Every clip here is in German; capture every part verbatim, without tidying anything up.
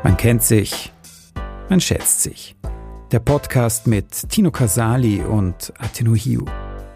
Man kennt sich, man schätzt sich. Der Podcast mit Tino Casali und Ateno Hiu.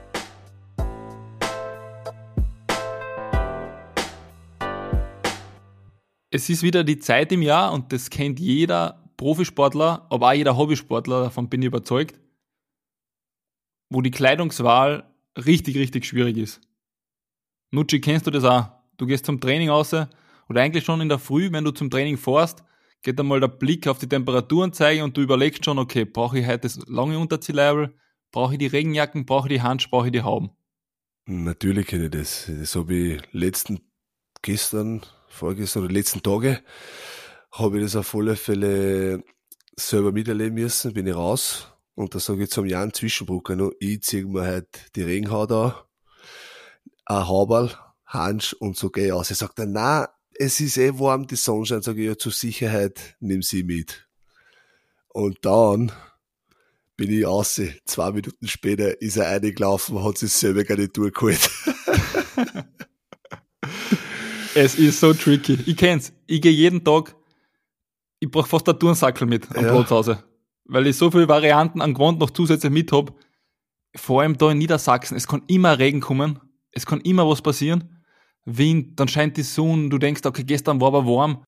Es ist wieder die Zeit im Jahr und das kennt jeder Profisportler, aber auch jeder Hobbysportler, davon bin ich überzeugt, wo die Kleidungswahl richtig, richtig schwierig ist. Nutschi, kennst du das auch? Du gehst zum Training raus oder eigentlich schon in der Früh, wenn du zum Training fährst, geht einmal der Blick auf die Temperaturanzeige und du überlegst schon, okay, brauche ich heute das lange Unterziehleibel, brauche ich die Regenjacken, brauche ich die Handschuhe, brauche ich die Hauben? Natürlich kenne ich das. Das habe ich letzten, gestern, vorgestern oder letzten Tage, habe ich das auf alle Fälle selber miterleben müssen, bin ich raus und da sage ich zum Jan Zwischenbrucker noch, ich ziehe mir heute die Regenhaut an, ein Hauberl, Hansch und so gehe ich aus. Er sagt dann, nein, es ist eh warm, die Sonne scheint, sage ich, ja, zur Sicherheit nimm sie mit. Und dann bin ich raus, zwei Minuten später ist er reingelaufen, hat sich selber gar nicht durchgeholt. Es ist so tricky. Ich kenn's. Ich gehe jeden Tag, ich brauche fast einen Turnsackel mit am Ja. Platz raus. Weil ich so viele Varianten an Gewand noch zusätzlich mit habe. Vor allem da in Niedersachsen, es kann immer Regen kommen, es kann immer was passieren. Wind, dann scheint die Sonne, du denkst, okay, gestern war aber warm.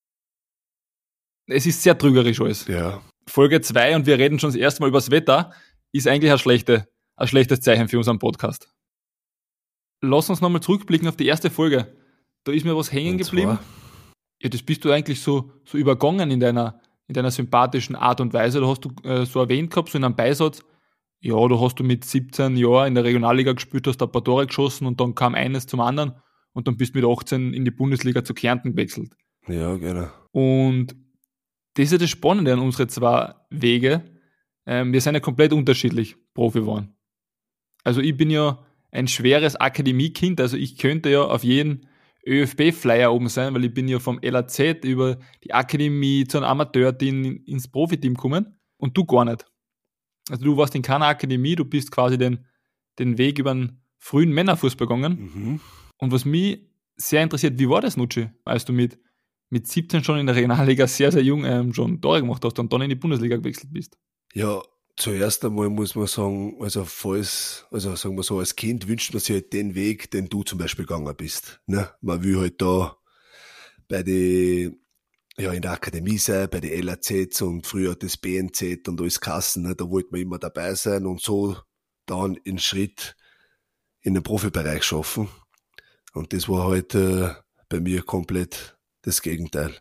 Es ist sehr trügerisch alles. Ja. Folge zwei und wir reden schon das erste Mal über das Wetter, ist eigentlich ein, schlechte, ein schlechtes Zeichen für unseren Podcast. Lass uns nochmal zurückblicken auf die erste Folge. Da ist mir was hängen Und geblieben. zwar? Ja, das bist du eigentlich so, so übergangen in deiner, in deiner sympathischen Art und Weise. Da hast du äh, so erwähnt gehabt, so in einem Beisatz, ja, da hast du mit siebzehn Jahren in der Regionalliga gespielt, hast ein paar Tore geschossen und dann kam eines zum anderen und dann bist du mit achtzehn in die Bundesliga zu Kärnten gewechselt. Ja, genau. Und das ist ja das Spannende an unsere zwei Wege. Ähm, wir sind ja komplett unterschiedlich Profi geworden. Also ich bin ja ein schweres Akademiekind, also ich könnte ja auf jeden ÖFB-Flyer oben sein, weil ich bin ja vom L A Z über die Akademie zu einem Amateurteam ins Profiteam gekommen und du gar nicht. Also du warst in keiner Akademie, du bist quasi den, den Weg über einen frühen Männerfußball gegangen. Mhm. Und was mich sehr interessiert, wie war das, Nutschi, als du mit, mit siebzehn schon in der Regionalliga sehr, sehr jung ähm, schon Tore gemacht hast und dann in die Bundesliga gewechselt bist? Ja, zuerst einmal muss man sagen, also falls, also sagen wir so, als Kind wünscht man sich halt den Weg, den du zum Beispiel gegangen bist. Ne? Man will halt da bei die, ja, in der Akademie sein, bei den L A Z und früher das B N Z und alles Kassen, ne? Da wollte man immer dabei sein und so dann einen Schritt in den Profibereich schaffen. Und das war halt äh, bei mir komplett das Gegenteil.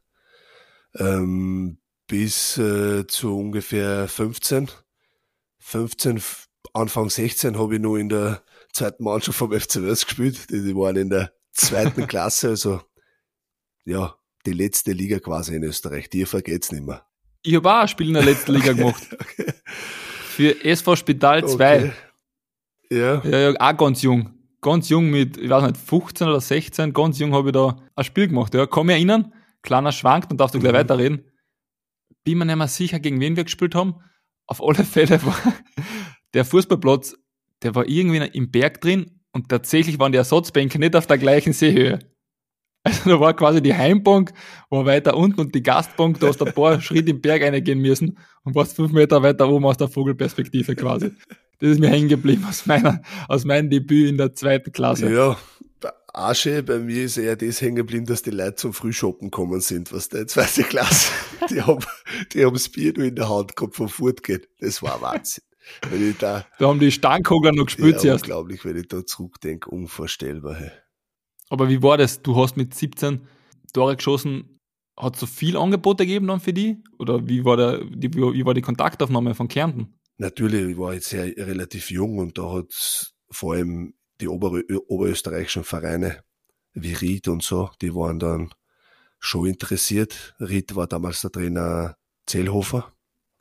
Ähm, bis äh, zu ungefähr fünfzehn, fünfzehn, Anfang sechzehn habe ich noch in der zweiten Mannschaft vom F C Wels gespielt. Die, die waren in der zweiten Klasse, also ja, die letzte Liga quasi in Österreich. Die vergeht's nicht mehr. Ich habe auch ein Spiel in der letzten Liga gemacht. Okay. Für S V Spital zwei. Okay. Ja. Ja, ja, auch ganz jung. Ganz jung mit, ich weiß nicht, fünfzehn oder sechzehn, ganz jung habe ich da ein Spiel gemacht. Ja, kann mich erinnern, kleiner Schwank, dann darfst du gleich Mhm. weiterreden. Bin mir nicht mehr sicher, gegen wen wir gespielt haben. Auf alle Fälle war der Fußballplatz, der war irgendwie im Berg drin und tatsächlich waren die Ersatzbänke nicht auf der gleichen Seehöhe. Also da war quasi die Heimbank, war weiter unten und die Gastbank, da hast du ein paar Schritte im Berg reingehen müssen und warst fünf Meter weiter oben aus der Vogelperspektive quasi. Das ist mir hängen geblieben aus meiner, aus meinem Debüt in der zweiten Klasse. Ja, auch schön, bei mir ist eher das hängen geblieben, dass die Leute zum Frühshoppen gekommen sind, was der zweite Klasse. Die haben, die haben das Bier nur in der Hand gehabt vom Fortgehen. Das war Wahnsinn. Wenn ich da, Da haben die Steinkogler noch gespielt ja, zuerst. unglaublich, wenn ich da zurückdenke, unvorstellbar. Hey. Aber wie war das? Du hast mit siebzehn Tore geschossen. Hat es so viel Angebote gegeben dann für die? Oder wie war, der, die, wie war die Kontaktaufnahme von Kärnten? Natürlich, ich war jetzt ja relativ jung und da hat's vor allem die Ober oberösterreichischen Vereine wie Ried und so, die waren dann schon interessiert. Ried war damals der Trainer Zellhofer.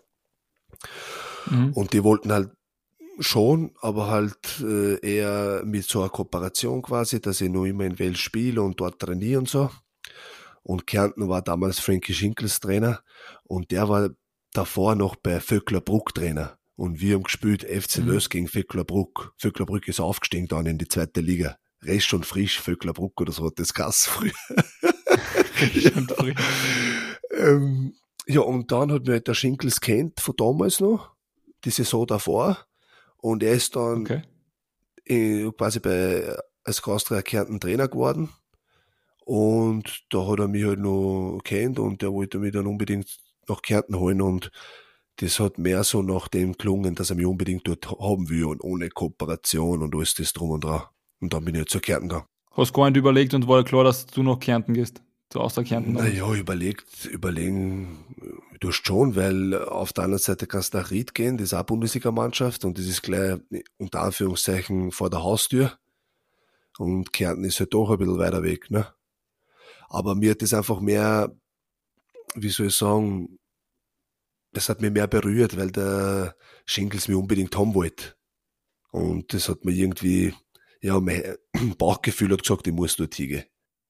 Mhm. Und die wollten halt schon, aber halt äh, eher mit so einer Kooperation quasi, dass ich nur immer in Wels spiele und dort trainiere und so. Und Kärnten war damals Frankie Schinkels Trainer und der war davor noch bei Vöcklerbruck Trainer. Und wir haben gespielt F C Wels mhm. gegen Vöcklerbruck. Vöcklerbruck ist aufgestiegen dann in die zweite Liga. Rest und frisch, Vöcklerbruck oder so hat das geheißen früher. Frisch und frisch. ähm, Ja, und dann hat mich halt der Schinkels kennt von damals noch, die Saison davor. Und er ist dann Okay. äh, quasi bei, als Gaustreier Kärnten Trainer geworden. Und da hat er mich halt noch kennt und der wollte mich dann unbedingt nach Kärnten holen und das hat mehr so nach dem gelungen, dass er mich unbedingt dort haben will und ohne Kooperation und alles das drum und dran. Und dann bin ich halt zu Kärnten gegangen. Hast gar nicht überlegt und war klar, dass du nach Kärnten gehst? Zu Austria Kärnten? Naja, überlegt, überlegen, du hast schon, weil auf der anderen Seite kannst du nach Ried gehen, das ist auch Bundesliga-Mannschaft und das ist gleich unter Anführungszeichen vor der Haustür. Und Kärnten ist halt doch ein bisschen weiter weg, ne? Aber mir hat das einfach mehr, wie soll ich sagen, das hat mich mehr berührt, weil der Schinkels mich unbedingt haben wollte. Und das hat mir irgendwie, ja, mein Bauchgefühl hat gesagt, ich muss dort hingehen.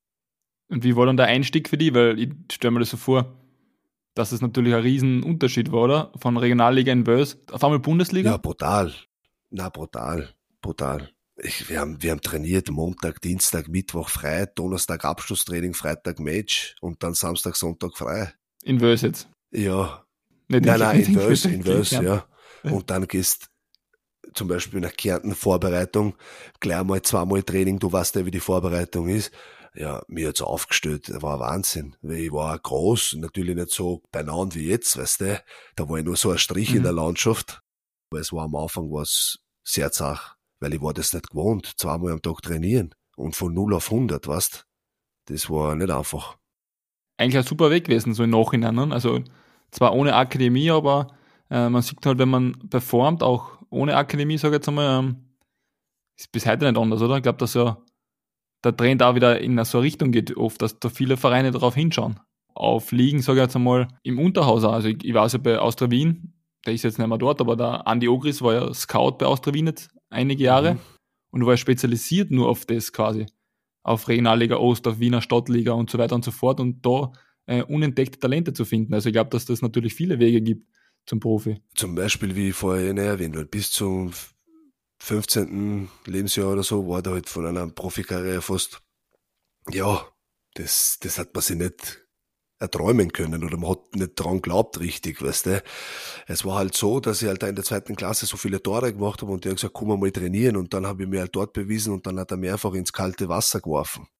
Und wie war dann der Einstieg für dich? Weil ich stelle mir das so vor, dass es natürlich ein riesen Unterschied war, oder? Von Regionalliga in Wels auf einmal Bundesliga? Ja, brutal. Na, brutal. Brutal. Ich, wir, haben, wir haben trainiert Montag, Dienstag, Mittwoch frei, Donnerstag Abschlusstraining, Freitag Match und dann Samstag, Sonntag frei. In Wels jetzt? Ja. Nicht nein, nein, in Wels, in Wels, ja. ja. Und dann gehst zum Beispiel nach Kärnten Vorbereitung, gleich mal zweimal Training, du weißt ja, wie die Vorbereitung ist. Ja, mir hat's aufgestellt, das war ein Wahnsinn. Weil ich war groß, natürlich nicht so beieinander wie jetzt, weißt du. Da war ich nur so ein Strich mhm. in der Landschaft. Aber es war am Anfang was sehr zach, weil ich war das nicht gewohnt, zweimal am Tag trainieren und von null auf hundert, weißt. Das war nicht einfach. Eigentlich ein super Weg gewesen, so im Nachhinein, ne? Also zwar ohne Akademie, aber äh, man sieht halt, wenn man performt, auch ohne Akademie, sage ich jetzt einmal, ähm, ist bis heute nicht anders, oder? Ich glaube, dass ja der Trend auch wieder in so eine Richtung geht, oft, dass da viele Vereine darauf hinschauen. Auf Ligen, sage ich jetzt einmal, im Unterhaus auch. Also ich, ich weiß ja bei Austria Wien, der ist jetzt nicht mehr dort, aber der Andi Ogris war ja Scout bei Austria Wien jetzt einige Jahre mhm. und war spezialisiert nur auf das quasi. Auf Regionalliga Ost, auf Wiener Stadtliga und so weiter und so fort und da äh, unentdeckte Talente zu finden. Also ich glaube, dass das natürlich viele Wege gibt zum Profi. Zum Beispiel, wie ich vorher erwähnt habe, bis zum fünfzehnten Lebensjahr oder so war da halt von einer Profikarriere fast, ja, das, das hat man sich nicht erträumen können oder man hat nicht dran geglaubt richtig, weißt du. Es war halt so, dass ich halt in der zweiten Klasse so viele Tore gemacht habe und der hat gesagt, komm mal trainieren und dann habe ich mir halt dort bewiesen und dann hat er mir einfach ins kalte Wasser geworfen.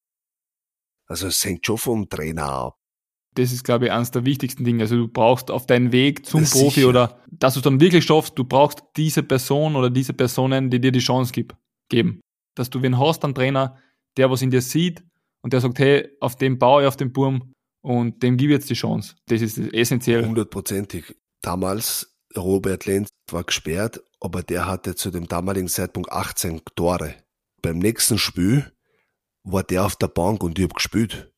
Also es hängt schon vom Trainer ab. Das ist, glaube ich, eines der wichtigsten Dinge. Also du brauchst auf deinen Weg zum das Profi sicher. Oder dass du es dann wirklich schaffst, du brauchst diese Person oder diese Personen, die dir die Chance gibt, geben. Dass du wen hast, einen Trainer, der was in dir sieht und der sagt, hey, auf dem baue ich auf den Burm und dem gebe ich jetzt die Chance. Das ist essentiell. Hundertprozentig. Damals, Robert Lenz war gesperrt, aber der hatte zu dem damaligen Zeitpunkt achtzehn Tore. Beim nächsten Spiel war der auf der Bank und ich hab gespielt.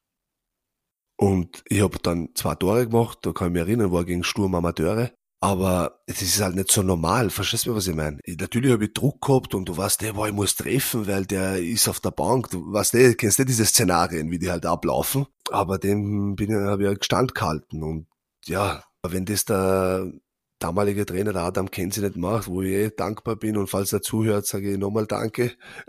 Und ich habe dann zwei Tore gemacht, da kann ich mich erinnern, war gegen Sturm Amateure. Aber es ist halt nicht so normal, verstehst du, was ich meine? Natürlich habe ich Druck gehabt und du weißt, der, ich muss treffen, weil der ist auf der Bank. Du weißt, du kennst du diese Szenarien, wie die halt ablaufen. Aber dem bin ich, habe ich halt Stand gehalten. Und ja, wenn das der damalige Trainer, der Adam Kenzi, nicht macht, wo ich eh dankbar bin und falls er zuhört, sage ich nochmal Danke.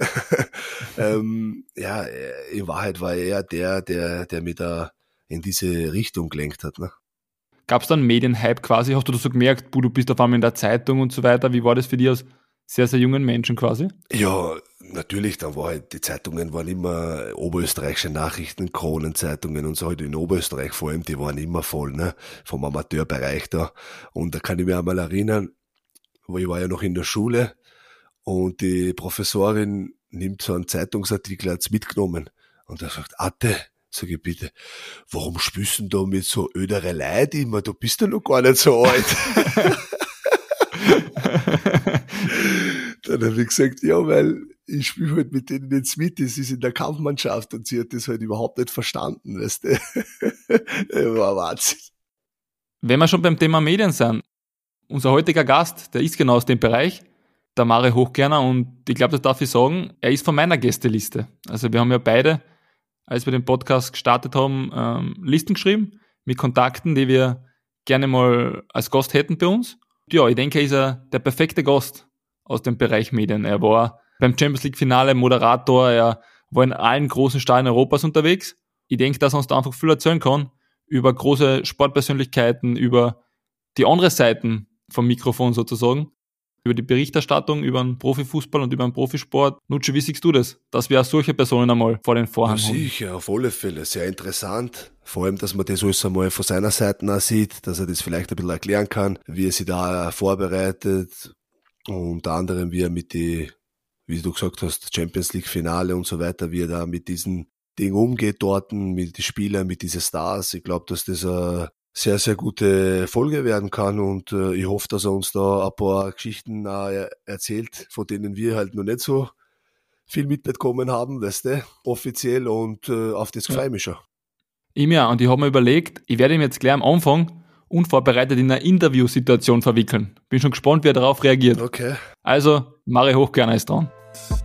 ähm, ja, in Wahrheit war er der, der, der mich da in diese Richtung gelenkt hat. Ne? Gab es dann einen Medienhype quasi? Hast du das so gemerkt, du bist auf einmal in der Zeitung und so weiter? Wie war das für dich als sehr, sehr jungen Menschen quasi? Ja, natürlich, dann war halt, die Zeitungen waren immer oberösterreichische Nachrichten, Kronenzeitungen und so halt in Oberösterreich vor allem, die waren immer voll, ne, vom Amateurbereich da. Und da kann ich mich einmal erinnern, wo ich war ja noch in der Schule und die Professorin nimmt so einen Zeitungsartikel, hat's mitgenommen und er sagt, Atte, sag ich bitte, warum spielst du da mit so ödere Leute immer? Du bist ja noch gar nicht so alt. Dann habe ich gesagt, ja, weil ich spiele halt mit denen jetzt mit, das ist in der Kampfmannschaft und sie hat das halt überhaupt nicht verstanden, weißt du. Das war Wahnsinn. Wenn wir schon beim Thema Medien sind, unser heutiger Gast, der ist genau aus dem Bereich, der Mare Hochgerner und ich glaube, das darf ich sagen, er ist von meiner Gästeliste. Also wir haben ja beide, als wir den Podcast gestartet haben, ähm, Listen geschrieben mit Kontakten, die wir gerne mal als Gast hätten bei uns. Ja, ich denke, er ist er der perfekte Gast aus dem Bereich Medien. Er war beim Champions League Finale Moderator, er war in allen großen Stadien Europas unterwegs. Ich denke, dass er uns da einfach viel erzählen kann über große Sportpersönlichkeiten, über die andere Seiten vom Mikrofon sozusagen, über die Berichterstattung, über den Profifußball und über den Profisport. Nutschi, wie siehst du das? Dass wir auch solche Personen einmal vor den Vorhang ja, haben. Sicher, auf alle Fälle. Sehr interessant. Vor allem, dass man das alles einmal von seiner Seite auch sieht, dass er das vielleicht ein bisschen erklären kann, wie er sich da vorbereitet. Unter anderem, wie er mit die, wie du gesagt hast, Champions League Finale und so weiter, wie er da mit diesen Dingen umgeht dort, mit den Spielern, mit diesen Stars. Ich glaube, dass das eine sehr, sehr gute Folge werden kann und äh, ich hoffe, dass er uns da ein paar Geschichten äh, erzählt, von denen wir halt noch nicht so viel mitbekommen haben, weißt du, offiziell, und äh, auf das freue ich mich schon. Ich mir, und ich habe mir überlegt, ich werde ihn jetzt gleich am Anfang unvorbereitet in eine Interviewsituation verwickeln. Bin schon gespannt, wie er darauf reagiert. Okay. Also, Mario Hochgerner ist dran.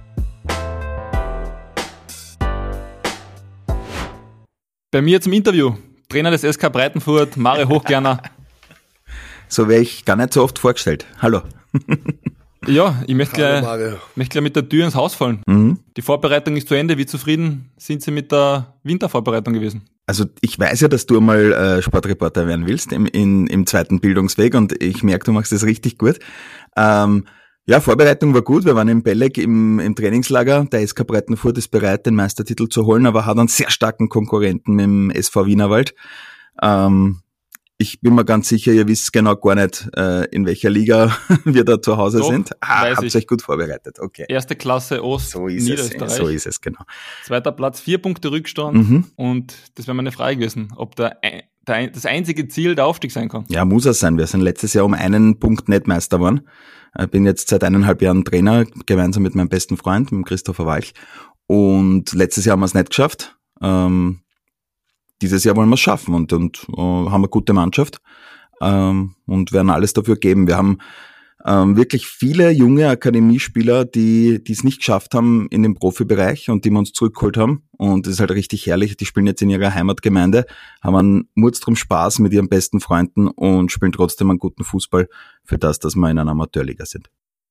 Bei mir zum Interview, Trainer des S K Breitenfurt, Mario Hochgerner. So wäre ich gar nicht so oft vorgestellt. Hallo. Ja, ich möchte Hallo, gleich, Mario. möchte gleich mit der Tür ins Haus fallen. Mhm. Die Vorbereitung ist zu Ende. Wie zufrieden sind Sie mit der Wintervorbereitung gewesen? Also ich weiß ja, dass du einmal äh, Sportreporter werden willst im, in, im zweiten Bildungsweg und ich merke, du machst das richtig gut. Ähm, ja, Vorbereitung war gut. Wir waren in Belleg im, im Trainingslager. Der S K Breitenfurt ist bereit, den Meistertitel zu holen, aber hat einen sehr starken Konkurrenten mit dem S V Wienerwald. Ähm, ich bin mir ganz sicher, ihr wisst genau gar nicht, äh, in welcher Liga wir da zu Hause Doch, sind. Ah, weiß habt ich. euch gut vorbereitet. Okay. Erste Klasse Ost, So ist es. Niederösterreich. So ist es, genau. Zweiter Platz, vier Punkte Rückstand. Mhm. Und das wäre meine Frage gewesen, ob der, der, das einzige Ziel der Aufstieg sein kann. Ja, muss es sein. Wir sind letztes Jahr um einen Punkt nicht Meister geworden. Ich bin jetzt seit eineinhalb Jahren Trainer, gemeinsam mit meinem besten Freund, mit dem Christopher Walch. Und letztes Jahr haben wir es nicht geschafft. Ähm, dieses Jahr wollen wir es schaffen und, und äh, haben eine gute Mannschaft ähm, und werden alles dafür geben. Wir haben ähm, wirklich viele junge Akademiespieler, die die es nicht geschafft haben in dem Profibereich und die wir uns zurückgeholt haben. Und das ist halt richtig herrlich. Die spielen jetzt in ihrer Heimatgemeinde, haben einen Murdstrom Spaß mit ihren besten Freunden und spielen trotzdem einen guten Fußball für das, dass wir in einer Amateurliga sind.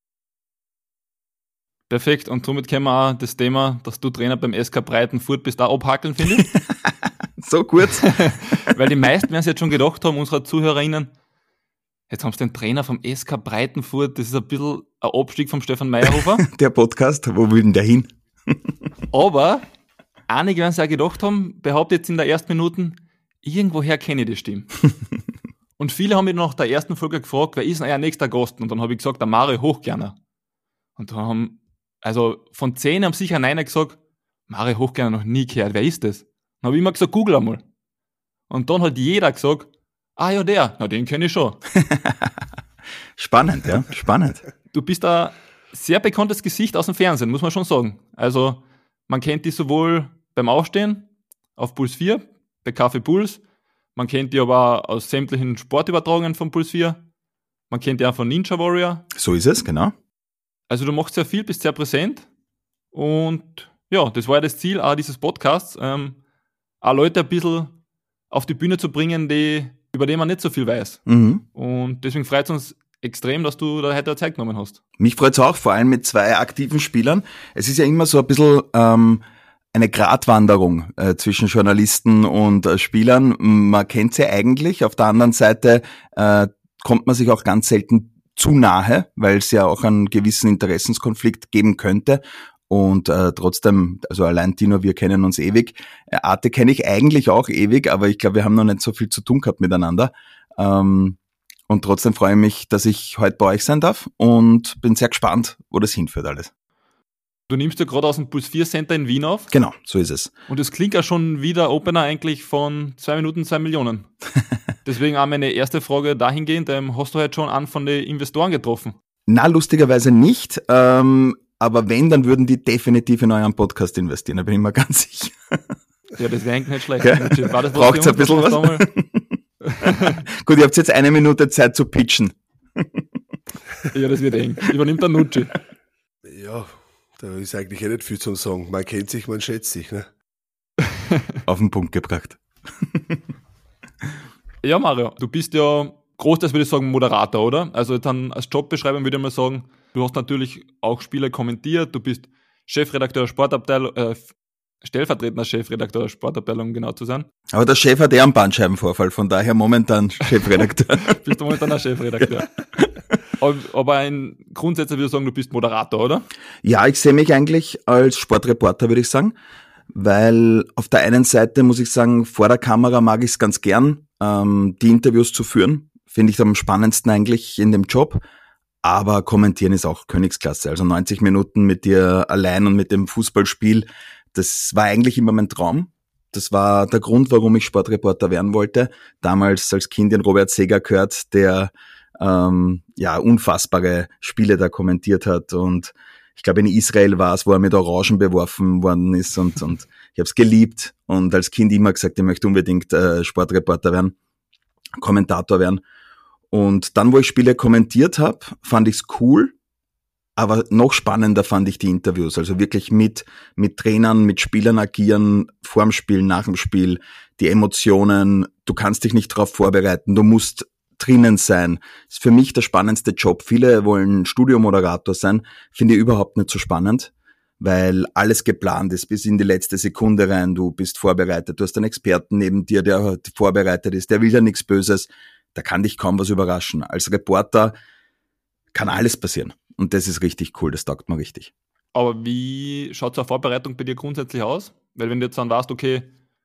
Perfekt. Und somit können wir auch das Thema, dass du Trainer beim S K Breitenfurt bist, auch abhackeln, finde ich. So kurz. Weil die meisten werden es jetzt schon gedacht haben, unsere ZuhörerInnen, jetzt haben sie den Trainer vom S K Breitenfurt, das ist ein bisschen ein Abstieg vom Stefan Meyerhofer. Der Podcast, wo will denn der hin? Aber einige werden sich auch gedacht haben, behauptet jetzt in der ersten Minute, irgendwoher kenne ich die Stimme. Und viele haben mich nach der ersten Folge gefragt, wer ist denn euer nächster Gast? Und dann habe ich gesagt, der Mario Hochgerner. Und dann haben, also von zehn haben sicher neun gesagt, Mario Hochgerner noch nie gehört, wer ist das? Dann habe ich immer gesagt, google einmal. Und dann hat jeder gesagt, ah ja, der, na den kenne ich schon. Spannend, ja, spannend. Du bist ein sehr bekanntes Gesicht aus dem Fernsehen, muss man schon sagen. Also man kennt dich sowohl beim Aufstehen auf Puls vier, bei Kaffee Puls, man kennt dich aber auch aus sämtlichen Sportübertragungen von Puls vier, man kennt dich auch von Ninja Warrior. So ist es, genau. Also du machst sehr viel, bist sehr präsent und ja, das war ja das Ziel auch dieses Podcasts, ähm, auch Leute ein bisschen auf die Bühne zu bringen, die, über die man nicht so viel weiß. Mhm. Und deswegen freut es uns extrem, dass du da heute Zeit genommen hast. Mich freut's auch, vor allem mit zwei aktiven Spielern. Es ist ja immer so ein bisschen ähm, eine Gratwanderung äh, zwischen Journalisten und äh, Spielern. Man kennt sie eigentlich. Auf der anderen Seite äh, kommt man sich auch ganz selten zu nahe, weil es ja auch einen gewissen Interessenskonflikt geben könnte. Und äh, trotzdem, also allein Tino, wir kennen uns ewig. Äh, Arte kenne ich eigentlich auch ewig, aber ich glaube, wir haben noch nicht so viel zu tun gehabt miteinander. Ähm, und trotzdem freue ich mich, dass ich heute bei euch sein darf und bin sehr gespannt, wo das hinführt alles. Du nimmst ja gerade aus dem Puls vier Center in Wien auf. Genau, so ist es. Und es klingt ja schon wie der Opener eigentlich von zwei Minuten, zwei Millionen. Deswegen auch meine erste Frage dahingehend, ähm, hast du heute schon einen von den Investoren getroffen? Na, lustigerweise nicht. Ähm, aber wenn, dann würden die definitiv in euren Podcast investieren, da bin ich mir ganz sicher. Ja, das wäre eigentlich nicht schlecht. Ja. War das was Braucht's für ein bisschen uns, was? Gut, ihr habt jetzt eine Minute Zeit zu pitchen. Ja, das wird eng. Übernimmt der Nutschi. Ja, da ist eigentlich eh nicht viel zu sagen. Man kennt sich, man schätzt sich, ne? Auf den Punkt gebracht. Ja, Mario, du bist ja großteils, würde ich sagen, Moderator, oder? Also dann als Jobbeschreibung würde ich mal sagen, du hast natürlich auch Spiele kommentiert, du bist Chefredakteur der Sportabteilung, äh, stellvertretender Chefredakteur der Sportabteilung, genau zu sein. Aber der Chef hat eher einen Bandscheibenvorfall, von daher momentan Chefredakteur. Bist du momentan der Chefredakteur. aber, aber ein grundsätzlich würde ich sagen, du bist Moderator, oder? Ja, ich sehe mich eigentlich als Sportreporter, würde ich sagen, weil auf der einen Seite muss ich sagen, vor der Kamera mag ich es ganz gern, ähm, die Interviews zu führen, finde ich am spannendsten eigentlich in dem Job. Aber kommentieren ist auch Königsklasse. Also neunzig Minuten mit dir allein und mit dem Fußballspiel, das war eigentlich immer mein Traum. Das war der Grund, warum ich Sportreporter werden wollte. Damals als Kind den Robert Seger gehört, der ähm, ja unfassbare Spiele da kommentiert hat. Und ich glaube, in Israel war es, wo er mit Orangen beworfen worden ist. Und, und ich habe es geliebt. Und als Kind immer gesagt, ich möchte unbedingt äh, Sportreporter werden, Kommentator werden. Und dann, wo ich Spiele kommentiert habe, fand ich's cool, aber noch spannender fand ich die Interviews. Also wirklich mit mit Trainern, mit Spielern agieren, vorm Spiel, nach dem Spiel, die Emotionen. Du kannst dich nicht darauf vorbereiten, du musst drinnen sein. Das ist für mich der spannendste Job. Viele wollen Studiomoderator sein, finde ich überhaupt nicht so spannend, weil alles geplant ist, bis in die letzte Sekunde rein. Du bist vorbereitet, du hast einen Experten neben dir, der vorbereitet ist, der will ja nichts Böses. Da kann dich kaum was überraschen. Als Reporter kann alles passieren. Und das ist richtig cool, das taugt mir richtig. Aber wie schaut so eine Vorbereitung bei dir grundsätzlich aus? Weil wenn du jetzt dann weißt, okay,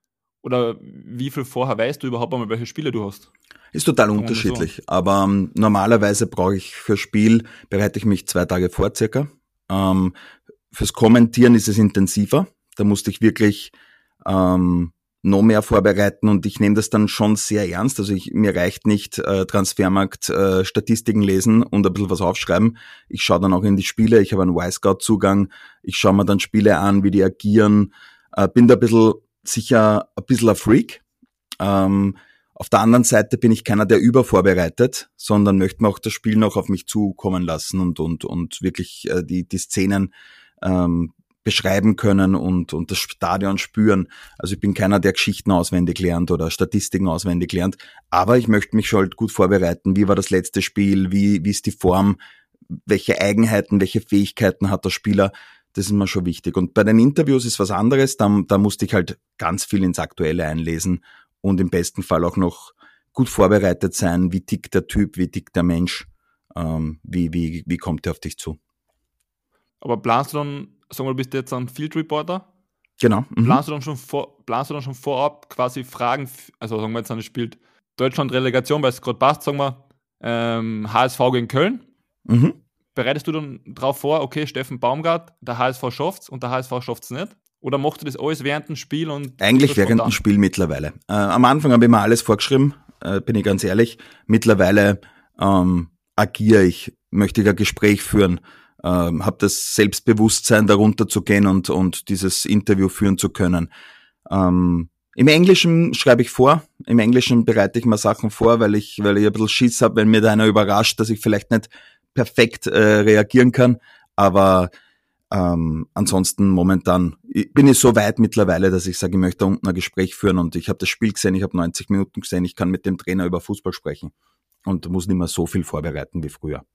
oder wie viel vorher weißt du überhaupt einmal, welche Spiele du hast? Ist total unterschiedlich. So. Aber ähm, normalerweise brauche ich für Spiel, bereite ich mich zwei Tage vor circa. Ähm, fürs Kommentieren ist es intensiver. Da musste ich wirklich ähm, noch mehr vorbereiten und ich nehme das dann schon sehr ernst. Also ich, mir reicht nicht äh, Transfermarkt, äh, Statistiken lesen und ein bisschen was aufschreiben. Ich schaue dann auch in die Spiele, ich habe einen Y-Scout-Zugang, ich schaue mir dann Spiele an, wie die agieren, äh, bin da ein bisschen sicher ein bisschen ein Freak. Ähm, auf der anderen Seite bin ich keiner, der übervorbereitet, sondern möchte mir auch das Spiel noch auf mich zukommen lassen und und und wirklich äh, die die Szenen ähm, beschreiben können und und das Stadion spüren. Also ich bin keiner, der Geschichten auswendig lernt oder Statistiken auswendig lernt, aber ich möchte mich schon halt gut vorbereiten. Wie war das letzte Spiel? Wie wie ist die Form? Welche Eigenheiten, welche Fähigkeiten hat der Spieler? Das ist mir schon wichtig. Und bei den Interviews ist was anderes. Da, da musste ich halt ganz viel ins Aktuelle einlesen und im besten Fall auch noch gut vorbereitet sein. Wie tickt der Typ? Wie tickt der Mensch? Ähm, wie wie wie kommt er auf dich zu? Aber planst du dann, sagen wir, du bist jetzt ein Field Reporter? Genau. Mhm. Planst du dann schon vor, planst du dann schon vorab quasi Fragen, also sagen wir jetzt, dann spielt Deutschland Relegation, weil es gerade passt, sagen wir, ähm, H S V gegen Köln. Mhm. Bereitest du dann drauf vor, okay, Steffen Baumgart, der H S V schafft's und der H S V schafft's nicht? Oder machst du das alles während dem Spiel? Und Eigentlich während dem Spiel mittlerweile. Äh, am Anfang habe ich mir alles vorgeschrieben, äh, bin ich ganz ehrlich. Mittlerweile ähm, agiere ich, möchte ich ein Gespräch führen, ähm, habe das Selbstbewusstsein, darunter zu gehen und und dieses Interview führen zu können. Ähm, Im Englischen schreibe ich vor, im Englischen bereite ich mir Sachen vor, weil ich weil ich ein bisschen Schiss habe, wenn mir da einer überrascht, dass ich vielleicht nicht perfekt äh, reagieren kann, aber ähm, ansonsten momentan bin ich so weit mittlerweile, dass ich sage, ich möchte da unten ein Gespräch führen und ich habe das Spiel gesehen, ich habe neunzig Minuten gesehen, ich kann mit dem Trainer über Fußball sprechen und muss nicht mehr so viel vorbereiten wie früher.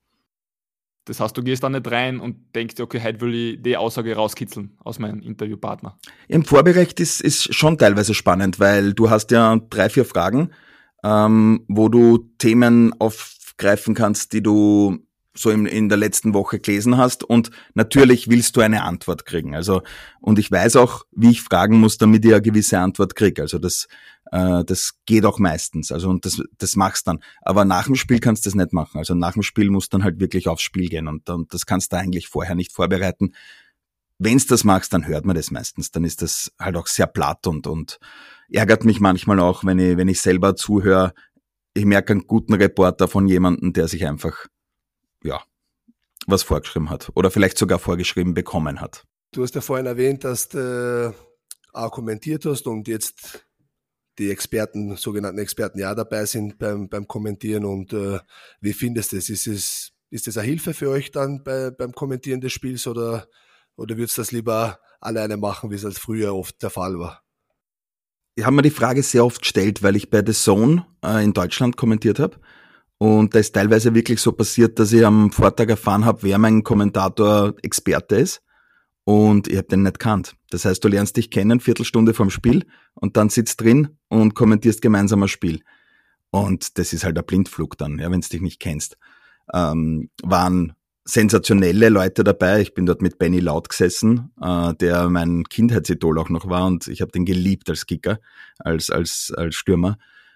Das heißt, du gehst da nicht rein und denkst dir, okay, heute will ich die Aussage rauskitzeln aus meinem Interviewpartner. Im Vorberecht ist ist schon teilweise spannend, weil du hast ja drei, vier Fragen, ähm, wo du Themen aufgreifen kannst, die du so in, in der letzten Woche gelesen hast und natürlich willst du eine Antwort kriegen. Also und ich weiß auch, wie ich fragen muss, damit ich eine gewisse Antwort kriege. Also das äh, das geht auch meistens. Also und das das machst dann. Aber nach dem Spiel kannst du das nicht machen. Also nach dem Spiel musst du dann halt wirklich aufs Spiel gehen und, und das kannst du eigentlich vorher nicht vorbereiten. Wenn's das machst, dann hört man das meistens. Dann ist das halt auch sehr platt und und ärgert mich manchmal auch, wenn ich wenn ich selber zuhöre. Ich merke einen guten Reporter von jemandem, der sich einfach ja, was vorgeschrieben hat oder vielleicht sogar vorgeschrieben bekommen hat. Du hast ja vorhin erwähnt, dass du auch kommentiert hast und jetzt die Experten, sogenannten Experten ja dabei sind beim, beim Kommentieren und äh, wie findest du das? Ist es, ist das eine Hilfe für euch dann bei, beim Kommentieren des Spiels oder, oder würdest du das lieber alleine machen, wie es als früher oft der Fall war? Ich habe mir die Frage sehr oft gestellt, weil ich bei The Zone äh, in Deutschland kommentiert habe. Und da ist teilweise wirklich so passiert, dass ich am Vortag erfahren habe, wer mein Kommentator Experte ist. Und ich habe den nicht gekannt. Das heißt, du lernst dich kennen, Viertelstunde vom Spiel und dann sitzt drin und kommentierst gemeinsam ein Spiel. Und das ist halt ein Blindflug dann, ja, wenn du dich nicht kennst. Ähm, waren sensationelle Leute dabei. Ich bin dort mit Benny Laut gesessen, äh, der mein Kindheitsidol auch noch war und ich habe den geliebt als Kicker, als als als Stürmer.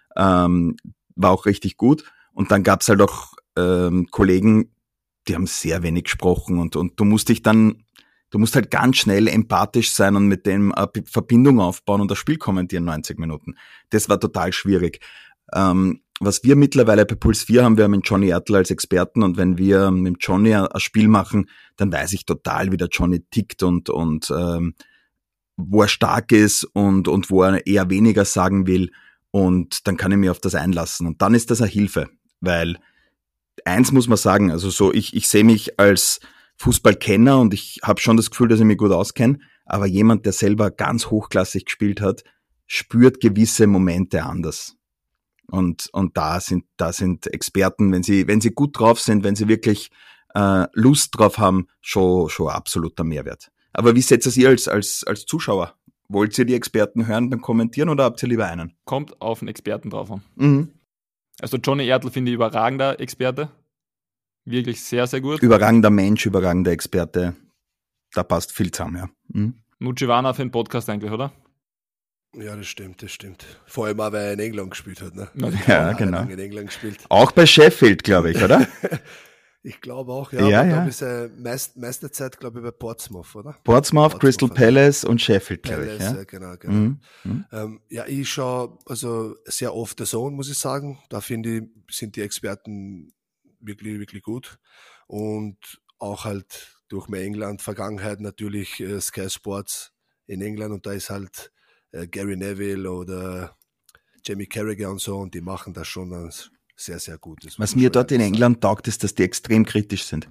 Ähm, war auch richtig gut. Und dann gab's halt auch ähm, Kollegen, die haben sehr wenig gesprochen und und du musst dich dann, du musst halt ganz schnell empathisch sein und mit dem eine Verbindung aufbauen und das Spiel kommentieren neunzig Minuten. Das war total schwierig. Ähm, was wir mittlerweile bei Puls vier haben, wir haben Johnny Ertl als Experten und wenn wir mit Johnny ein Spiel machen, dann weiß ich total, wie der Johnny tickt und und ähm, wo er stark ist und und wo er eher weniger sagen will und dann kann ich mich auf das einlassen und dann ist das eine Hilfe, weil eins muss man sagen, also so ich ich sehe mich als Fußballkenner und ich habe schon das Gefühl, dass ich mich gut auskenne, aber jemand, der selber ganz hochklassig gespielt hat, spürt gewisse Momente anders. Und und da sind da sind Experten, wenn sie wenn sie gut drauf sind, wenn sie wirklich äh, Lust drauf haben, schon schon absoluter Mehrwert. Aber wie setzt es ihr als als als Zuschauer? Wollt ihr die Experten hören, dann kommentieren oder habt ihr lieber einen? Kommt auf den Experten drauf an. Mhm. Also Johnny Ertl finde ich überragender Experte. Wirklich sehr, sehr gut. Überragender Mensch, überragender Experte. Da passt viel zusammen, ja. Mhm. Nucivana für den Podcast eigentlich, oder? Ja, das stimmt, das stimmt. Vor allem auch, weil er in England gespielt hat, ne? Ja, genau. In England gespielt. Auch bei Sheffield, glaube ich, oder? Ich glaube auch, ja. Ja, aber ja. Da ist er meist, meiste Zeit, glaube ich, bei Portsmouth, oder? Portsmouth, Portsmouth Crystal also. Palace und Sheffield, glaube ich. Palace, Ja? ja, genau, genau. Mhm. Mhm. Ähm, ja, ich schaue also sehr oft The Zone, muss ich sagen. Da finde ich, sind die Experten wirklich, wirklich gut. Und auch halt durch meine England-Vergangenheit natürlich äh, Sky Sports in England und da ist halt äh, Gary Neville oder Jamie Carragher und so und die machen das schon ganz sehr, sehr gut. Das Was mir dort in England taugt, ist, dass die extrem kritisch sind.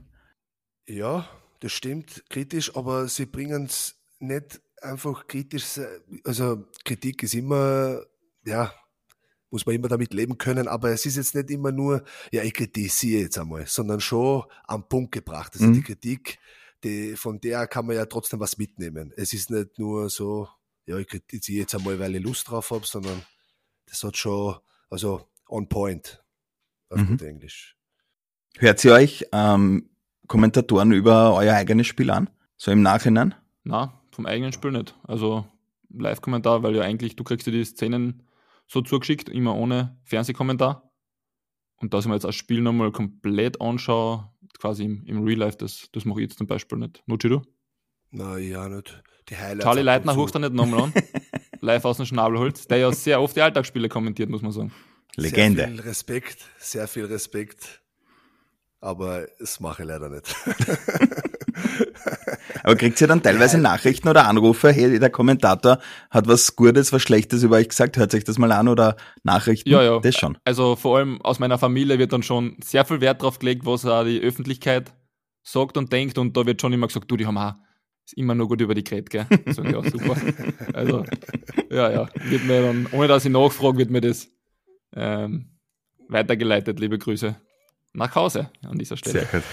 Ja, das stimmt, kritisch, aber sie bringen es nicht einfach kritisch, also Kritik ist immer, ja, muss man immer damit leben können, aber es ist jetzt nicht immer nur, ja, ich kritisiere jetzt einmal, sondern schon am Punkt gebracht. Also mhm. die Kritik, die, von der kann man ja trotzdem was mitnehmen. Es ist nicht nur so, ja, ich kritisiere jetzt einmal, weil ich Lust drauf habe, sondern das hat schon, also on point, auf mhm. gut Englisch. Hört ihr euch ähm, Kommentatoren über euer eigenes Spiel an? So im Nachhinein? Na, vom eigenen Spiel nicht. Also Live-Kommentar, weil ja eigentlich, du kriegst dir die Szenen so zugeschickt, immer ohne Fernsehkommentar. Und dass ich mir jetzt das Spiel nochmal komplett anschaue, quasi im, im Real Life, das, das mache ich jetzt zum Beispiel nicht. Nutschi, du? Nein, ja nicht. Die Highlights. Charlie Leitner huchst da nicht nochmal an. Live aus dem Schnabelholz, der ja sehr oft die Alltagsspiele kommentiert, muss man sagen. Legende. Sehr viel Respekt, sehr viel Respekt. Aber das mache ich leider nicht. Aber kriegt ihr dann teilweise ja, Nachrichten oder Anrufe, hey, der Kommentator hat was Gutes, was Schlechtes über euch gesagt, hört euch das mal an oder Nachrichten? Ja, ja. Das schon. Also vor allem aus meiner Familie wird dann schon sehr viel Wert drauf gelegt, was auch die Öffentlichkeit sagt und denkt und da wird schon immer gesagt, du, die haben auch ist immer nur gut über die Geräte, gell? Also, ja, super. Also, ja, ja, wird mir dann, ohne dass ich nachfrage, wird mir das ähm, weitergeleitet, liebe Grüße. Nach Hause an dieser Stelle. Sehr gut.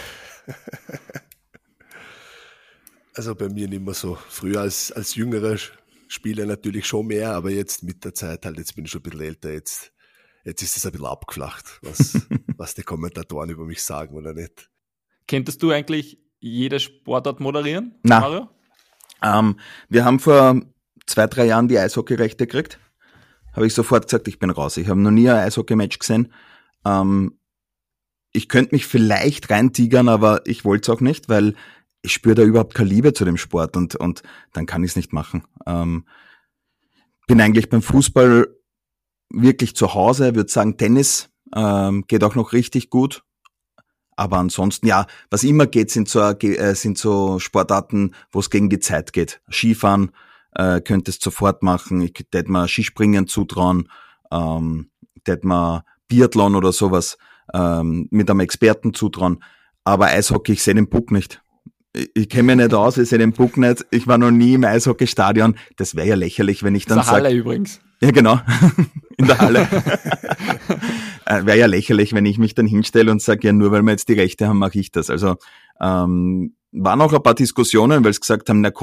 Also bei mir nicht mehr so. Früher als, als jüngerer Spieler natürlich schon mehr, aber jetzt mit der Zeit halt, jetzt bin ich schon ein bisschen älter, jetzt, jetzt ist es ein bisschen abgeflacht, was, was die Kommentatoren über mich sagen oder nicht. Könntest du eigentlich jede Sportart moderieren, Nein. Mario? Ähm, wir haben vor zwei, drei Jahren die Eishockey-Rechte gekriegt. Habe ich sofort gesagt, ich bin raus. Ich habe noch nie ein Eishockey-Match gesehen. Ähm, ich könnte mich vielleicht reintigern, aber ich wollte es auch nicht, weil ich spüre da überhaupt keine Liebe zu dem Sport und, und dann kann ich es nicht machen. Ähm, bin eigentlich beim Fußball wirklich zu Hause, würde sagen Tennis ähm, geht auch noch richtig gut. Aber ansonsten, ja, was immer geht, sind so, äh, sind so Sportarten, wo es gegen die Zeit geht. Skifahren äh, könntest sofort machen. Ich hätte mir Skispringen zutrauen, ähm, hätte mir Biathlon oder sowas ähm, mit einem Experten zutrauen. Aber Eishockey, ich sehe den Puck nicht. Ich, ich kenne mich nicht aus, ich sehe den Puck nicht. Ich war noch nie im Eishockeystadion. Das wäre ja lächerlich, wenn ich dann sage... In der Halle übrigens. Ja, genau. In der Halle. äh, wäre ja lächerlich, wenn ich mich dann hinstelle und sage, ja, nur weil wir jetzt die Rechte haben, mache ich das. Also ähm, waren auch ein paar Diskussionen, weil sie gesagt haben, na komm,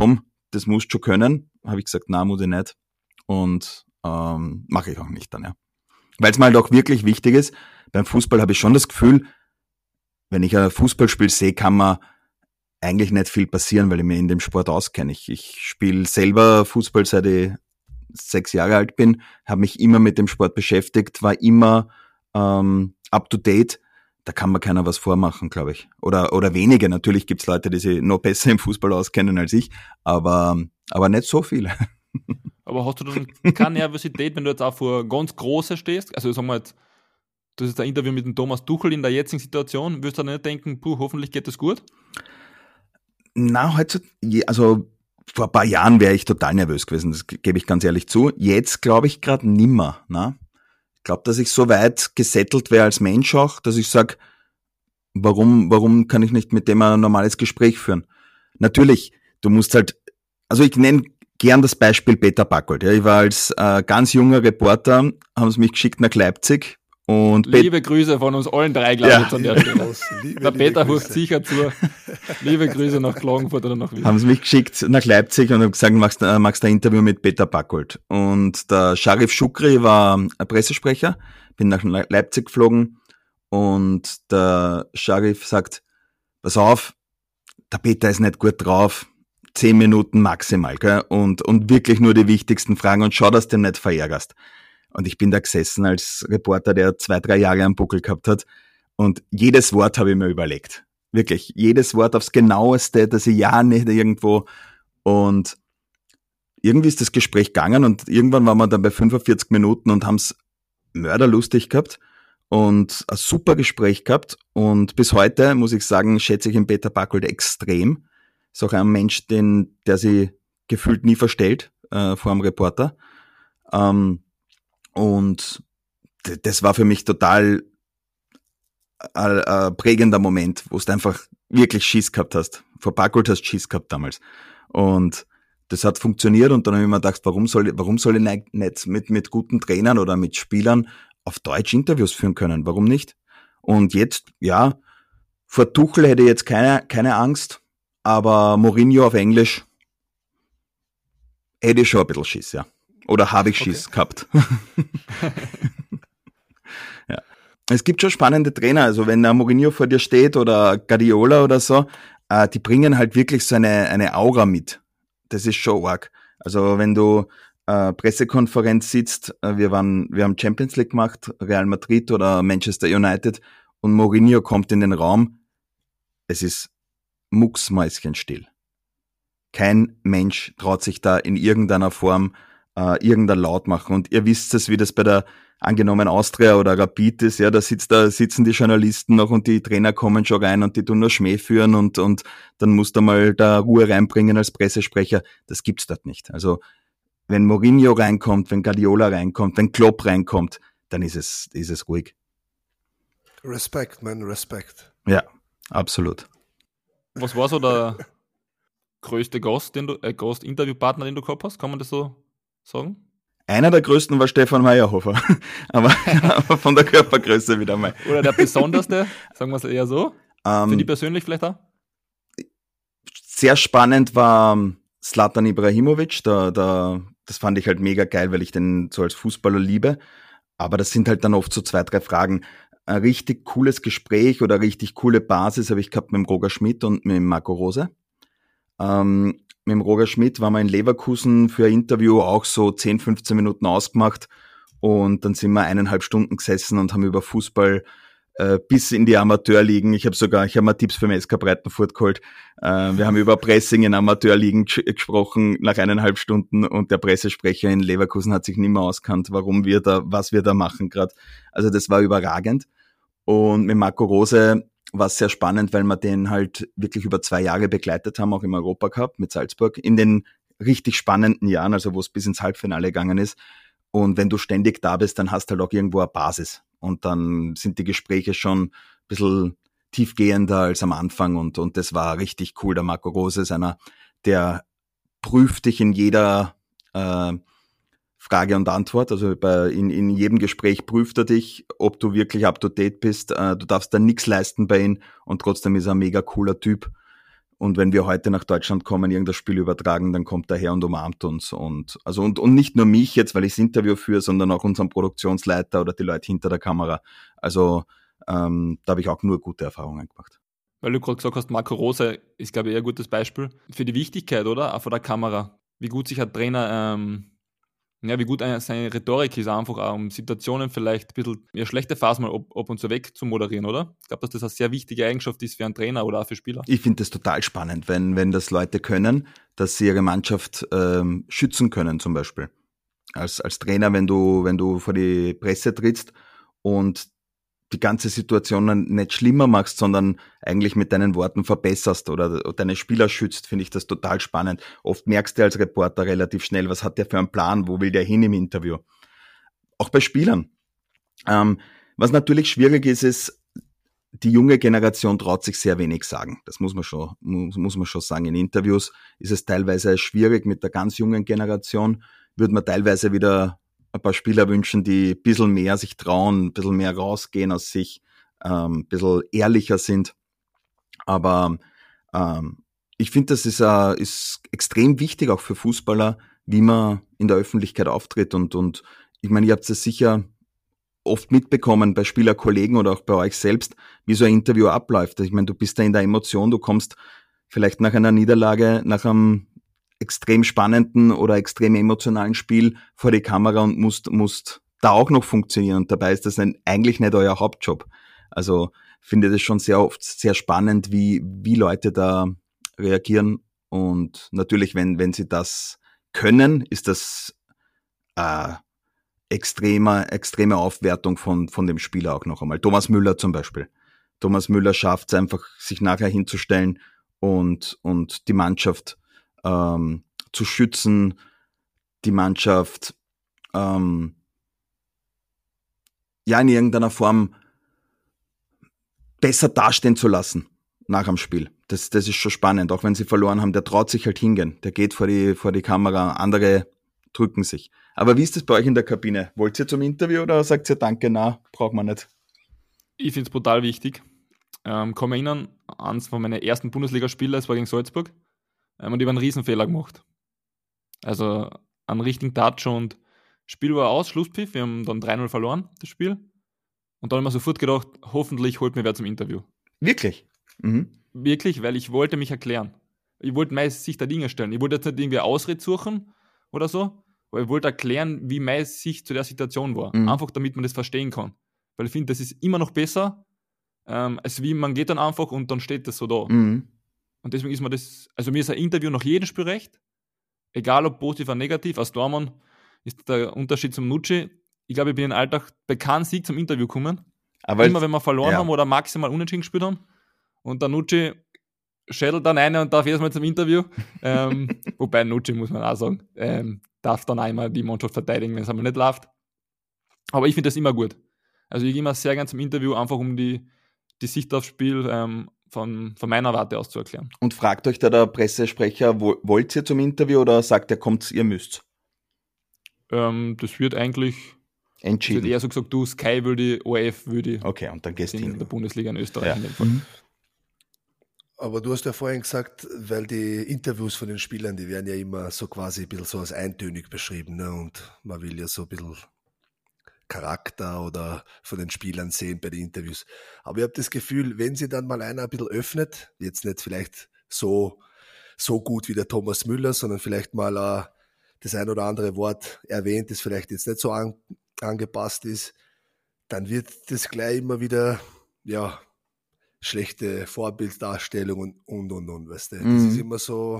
das musst du schon können. Habe ich gesagt, na, muss ich nicht. Und ähm, mache ich auch nicht dann, ja. Weil es mir halt auch wirklich wichtig ist, beim Fußball habe ich schon das Gefühl, wenn ich ein Fußballspiel sehe, kann mir eigentlich nicht viel passieren, weil ich mich in dem Sport auskenne. Ich, ich spiele selber Fußball, seit ich sechs Jahre alt bin, habe mich immer mit dem Sport beschäftigt, war immer ähm, up to date. Da kann mir keiner was vormachen, glaube ich. Oder oder wenige. Natürlich gibt's Leute, die sich noch besser im Fußball auskennen als ich, aber aber nicht so viele. Aber hast du dann keine Nervosität, wenn du jetzt auch vor ganz Große stehst? Also sagen wir jetzt, das ist ein Interview mit dem Thomas Tuchel in der jetzigen Situation. Wirst du dann nicht denken, puh, hoffentlich geht das gut? Na, heutzutage, also vor ein paar Jahren wäre ich total nervös gewesen, das gebe ich ganz ehrlich zu. Jetzt glaube ich gerade nimmer. Ne? Ich glaube, dass ich so weit gesettelt wäre als Mensch auch, dass ich sage, warum, warum kann ich nicht mit dem ein normales Gespräch führen? Natürlich, du musst halt, also ich nenne gern das Beispiel Peter Backold. Ja, ich war als äh, ganz junger Reporter, haben sie mich geschickt nach Leipzig. Und liebe Bet- Grüße von uns allen drei, glaube ich, ja. an der Stelle. Liebe, der Peter ruft sicher zu. Liebe Grüße nach Klagenfurt oder nach Wien. Haben sie mich geschickt nach Leipzig und haben gesagt, magst du magst ein Interview mit Peter Backold. Und der Sharif Shukri war ein Pressesprecher, bin nach Leipzig geflogen und der Sharif sagt, pass auf, der Peter ist nicht gut drauf, zehn Minuten maximal, gell? Und, und wirklich nur die wichtigsten Fragen und schau, dass du ihn nicht verärgerst. Und ich bin da gesessen als Reporter, der zwei, drei Jahre am Buckel gehabt hat. Und jedes Wort habe ich mir überlegt. Wirklich, jedes Wort aufs Genaueste, dass ich ja nicht irgendwo. Und irgendwie ist das Gespräch gegangen und irgendwann waren wir dann bei fünfundvierzig Minuten und haben es mörderlustig gehabt und ein super Gespräch gehabt. Und bis heute, muss ich sagen, schätze ich den Peter Backold extrem. Ist auch ein Mensch, den, der sich gefühlt nie verstellt äh, vor einem Reporter. Ähm, Und das war für mich total ein, ein prägender Moment, wo du einfach wirklich Schiss gehabt hast. Vor Backold hast du Schiss gehabt damals. Und das hat funktioniert und dann habe ich mir gedacht, warum soll, warum soll ich nicht mit, mit guten Trainern oder mit Spielern auf Deutsch Interviews führen können? Warum nicht? Und jetzt, ja, vor Tuchel hätte ich jetzt keine, keine Angst, aber Mourinho auf Englisch hätte ich schon ein bisschen Schiss, ja. Oder habe ich Schiss okay. gehabt. Ja. Es gibt schon spannende Trainer, also wenn ein Mourinho vor dir steht oder Guardiola oder so, äh, die bringen halt wirklich so eine, eine Aura mit. Das ist schon arg. Also wenn du äh, Pressekonferenz sitzt, äh, wir waren, wir haben Champions League gemacht, Real Madrid oder Manchester United und Mourinho kommt in den Raum, es ist mucksmäuschenstill. Kein Mensch traut sich da in irgendeiner Form Uh, irgendein Laut machen. Und ihr wisst es, wie das bei der angenommen Austria oder Rapid ist, ja, da sitzt da sitzen die Journalisten noch und die Trainer kommen schon rein und die tun nur Schmäh führen und und dann musst du mal da Ruhe reinbringen als Pressesprecher. Das gibt's dort nicht. Also wenn Mourinho reinkommt, wenn Guardiola reinkommt, wenn Klopp reinkommt, dann ist es ist es ruhig. Respekt, man, Respekt. Ja, absolut. Was war so der größte Gast, den du, äh, Gast-Interviewpartner, den du gehabt hast? Kann man das so sagen? Einer der größten war Stefan Meyerhofer, aber, aber von der Körpergröße wieder mal. Oder der besonderste, sagen wir es eher so, ähm, für die persönlich vielleicht auch? Sehr spannend war Zlatan Ibrahimovic, da, da, das fand ich halt mega geil, weil ich den so als Fußballer liebe, aber das sind halt dann oft so zwei, drei Fragen. Ein richtig cooles Gespräch oder richtig coole Basis habe ich gehabt mit dem Roger Schmidt und mit dem Marco Rose. Ähm, Mit dem Roger Schmidt waren wir in Leverkusen für ein Interview auch so zehn, fünfzehn Minuten ausgemacht und dann sind wir eineinhalb Stunden gesessen und haben über Fußball äh, bis in die Amateurligen, ich habe sogar, ich habe mal Tipps für den S K Breitenfurt geholt, äh, wir haben über Pressing in Amateurligen g- gesprochen nach eineinhalb Stunden und der Pressesprecher in Leverkusen hat sich nicht mehr auskannt, warum wir da, was wir da machen gerade. Also das war überragend. Und mit Marco Rose war sehr spannend, weil wir den halt wirklich über zwei Jahre begleitet haben, auch im Europacup mit Salzburg, in den richtig spannenden Jahren, also wo es bis ins Halbfinale gegangen ist. Und wenn du ständig da bist, dann hast du halt auch irgendwo eine Basis. Und dann sind die Gespräche schon ein bisschen tiefgehender als am Anfang. Und, und das war richtig cool. Der Marco Rose ist einer, der prüft dich in jeder äh, Frage und Antwort, also bei, in, in jedem Gespräch prüft er dich, ob du wirklich up to date bist. Äh, du darfst da nichts leisten bei ihm und trotzdem ist er ein mega cooler Typ. Und wenn wir heute nach Deutschland kommen, irgendein Spiel übertragen, dann kommt er her und umarmt uns. Und also und, und nicht nur mich jetzt, weil ich das Interview führe, sondern auch unseren Produktionsleiter oder die Leute hinter der Kamera. Also ähm, da habe ich auch nur gute Erfahrungen gemacht. Weil du gerade gesagt hast, Marco Rose ist, glaube ich, eher ein gutes Beispiel für die Wichtigkeit, oder? Auch vor der Kamera. Wie gut sich ein Trainer, ähm, ja, wie gut eine, seine Rhetorik ist, einfach auch, um Situationen vielleicht ein bisschen ja, schlechte Phasen mal ab, ab und zu weg zu moderieren, oder? Ich glaube, dass das eine sehr wichtige Eigenschaft ist für einen Trainer oder auch für Spieler. Ich finde das total spannend, wenn, wenn das Leute können, dass sie ihre Mannschaft ähm, schützen können, zum Beispiel. Als, als Trainer, wenn du, wenn du vor die Presse trittst und die ganze Situation dann nicht schlimmer machst, sondern eigentlich mit deinen Worten verbesserst oder deine Spieler schützt, finde ich das total spannend. Oft merkst du als Reporter relativ schnell, was hat der für einen Plan, wo will der hin im Interview. Auch bei Spielern. Ähm, was natürlich schwierig ist, ist, die junge Generation traut sich sehr wenig sagen. Das muss man schon, muss, muss man schon sagen. In Interviews ist es teilweise schwierig mit der ganz jungen Generation. Würde man teilweise wieder ein paar Spieler wünschen, die ein bisschen mehr sich trauen, ein bisschen mehr rausgehen aus sich, ähm, ein bisschen ehrlicher sind. Aber ähm, ich finde, das ist, äh, ist extrem wichtig, auch für Fußballer, wie man in der Öffentlichkeit auftritt. Und, und ich meine, ihr habt es sicher oft mitbekommen bei Spielerkollegen oder auch bei euch selbst, wie so ein Interview abläuft. Ich meine, du bist da in der Emotion, du kommst vielleicht nach einer Niederlage, nach einem extrem spannenden oder extrem emotionalen Spiel vor die Kamera und musst, musst da auch noch funktionieren. Und dabei ist das ein, eigentlich nicht euer Hauptjob. Also finde das schon sehr oft sehr spannend, wie, wie Leute da reagieren. Und natürlich, wenn, wenn sie das können, ist das äh, extreme, extreme Aufwertung von, von dem Spieler auch noch einmal. Thomas Müller zum Beispiel. Thomas Müller schafft es einfach, sich nachher hinzustellen und, und die Mannschaft ähm, zu schützen, die Mannschaft ähm, ja in irgendeiner Form besser dastehen zu lassen nach dem Spiel. Das, das ist schon spannend, auch wenn sie verloren haben. Der traut sich halt hingehen, der geht vor die, vor die Kamera, andere drücken sich. Aber wie ist das bei euch in der Kabine? Wollt ihr zum Interview oder sagt ihr Danke, na, braucht man nicht? Ich finde es brutal wichtig. Ähm, kann mich erinnern, eines von meinen ersten Bundesligaspielen, das war gegen Salzburg, ähm, und ich habe einen Riesenfehler gemacht. Also einen richtigen Touch und Spiel war aus, Schlusspfiff, wir haben dann drei null verloren, das Spiel. Und dann habe ich mir sofort gedacht, hoffentlich holt mir wer zum Interview. Wirklich? Mhm. Wirklich, weil ich wollte mich erklären. Ich wollte meine Sicht der Dinge stellen. Ich wollte jetzt nicht irgendwie Ausrede suchen oder so, aber ich wollte erklären, wie meine Sicht zu der Situation war. Mhm. Einfach, damit man das verstehen kann. Weil ich finde, das ist immer noch besser, ähm, als wie man geht dann einfach und dann steht das so da. Mhm. Und deswegen ist mir das, also mir ist ein Interview nach jedem Spiel recht, egal ob positiv oder negativ. Als Dormann ist der Unterschied zum Nutschi. Ich glaube, ich bin im Alltag bei keinem Sieg zum Interview gekommen. Aber immer, wenn wir verloren ja. haben oder maximal unentschieden gespielt haben. Und der Nutschi schädelt dann eine und darf erstmal zum Interview. ähm, wobei Nutschi, muss man auch sagen, ähm, darf dann einmal die Mannschaft verteidigen, wenn es einmal nicht läuft. Aber ich finde das immer gut. Also ich gehe immer sehr gerne zum Interview, einfach um die, die Sicht aufs Spiel ähm, von, von meiner Warte aus zu erklären. Und fragt euch da der Pressesprecher, wo, wollt ihr zum Interview oder sagt er, kommt, ihr müsst? Ähm, das wird eigentlich entschieden. Es wird eher so gesagt, du, Sky will die, O R F will die. Okay, und dann gehst du hin. In der Bundesliga in Österreich ja. in dem Fall. Mhm. Aber du hast ja vorhin gesagt, weil die Interviews von den Spielern, die werden ja immer so quasi ein bisschen so als eintönig beschrieben, ne? Und man will ja so ein bisschen Charakter oder von den Spielern sehen bei den Interviews. Aber ich habe das Gefühl, wenn sie dann mal einer ein bisschen öffnet, jetzt nicht vielleicht so, so gut wie der Thomas Müller, sondern vielleicht mal uh, das ein oder andere Wort erwähnt, das vielleicht jetzt nicht so an, angepasst ist, dann wird das gleich immer wieder, ja, schlechte Vorbilddarstellung und, und, und, und, weißt du. Das mhm. ist immer so,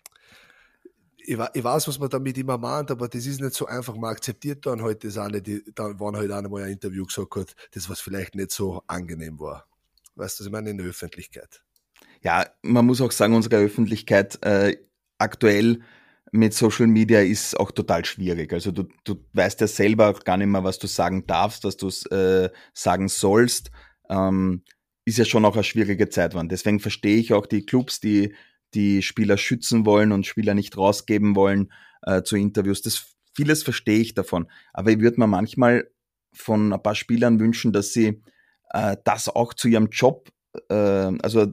ich, ich weiß, was man damit immer meint, aber das ist nicht so einfach, man akzeptiert dann halt das auch nicht, dann, wenn halt einmal ein Interview gesagt hat, das was vielleicht nicht so angenehm war. Weißt du, was ich meine, in der Öffentlichkeit. Ja, man muss auch sagen, unsere Öffentlichkeit äh, aktuell mit Social Media ist auch total schwierig. Also du, du weißt ja selber auch gar nicht mehr, was du sagen darfst, was du äh, sagen sollst. Ähm, ist ja schon auch eine schwierige Zeit geworden. Deswegen verstehe ich auch die Clubs, die die Spieler schützen wollen und Spieler nicht rausgeben wollen äh, zu Interviews. Das vieles verstehe ich davon. Aber ich würde mir manchmal von ein paar Spielern wünschen, dass sie äh, das auch zu ihrem Job, äh, also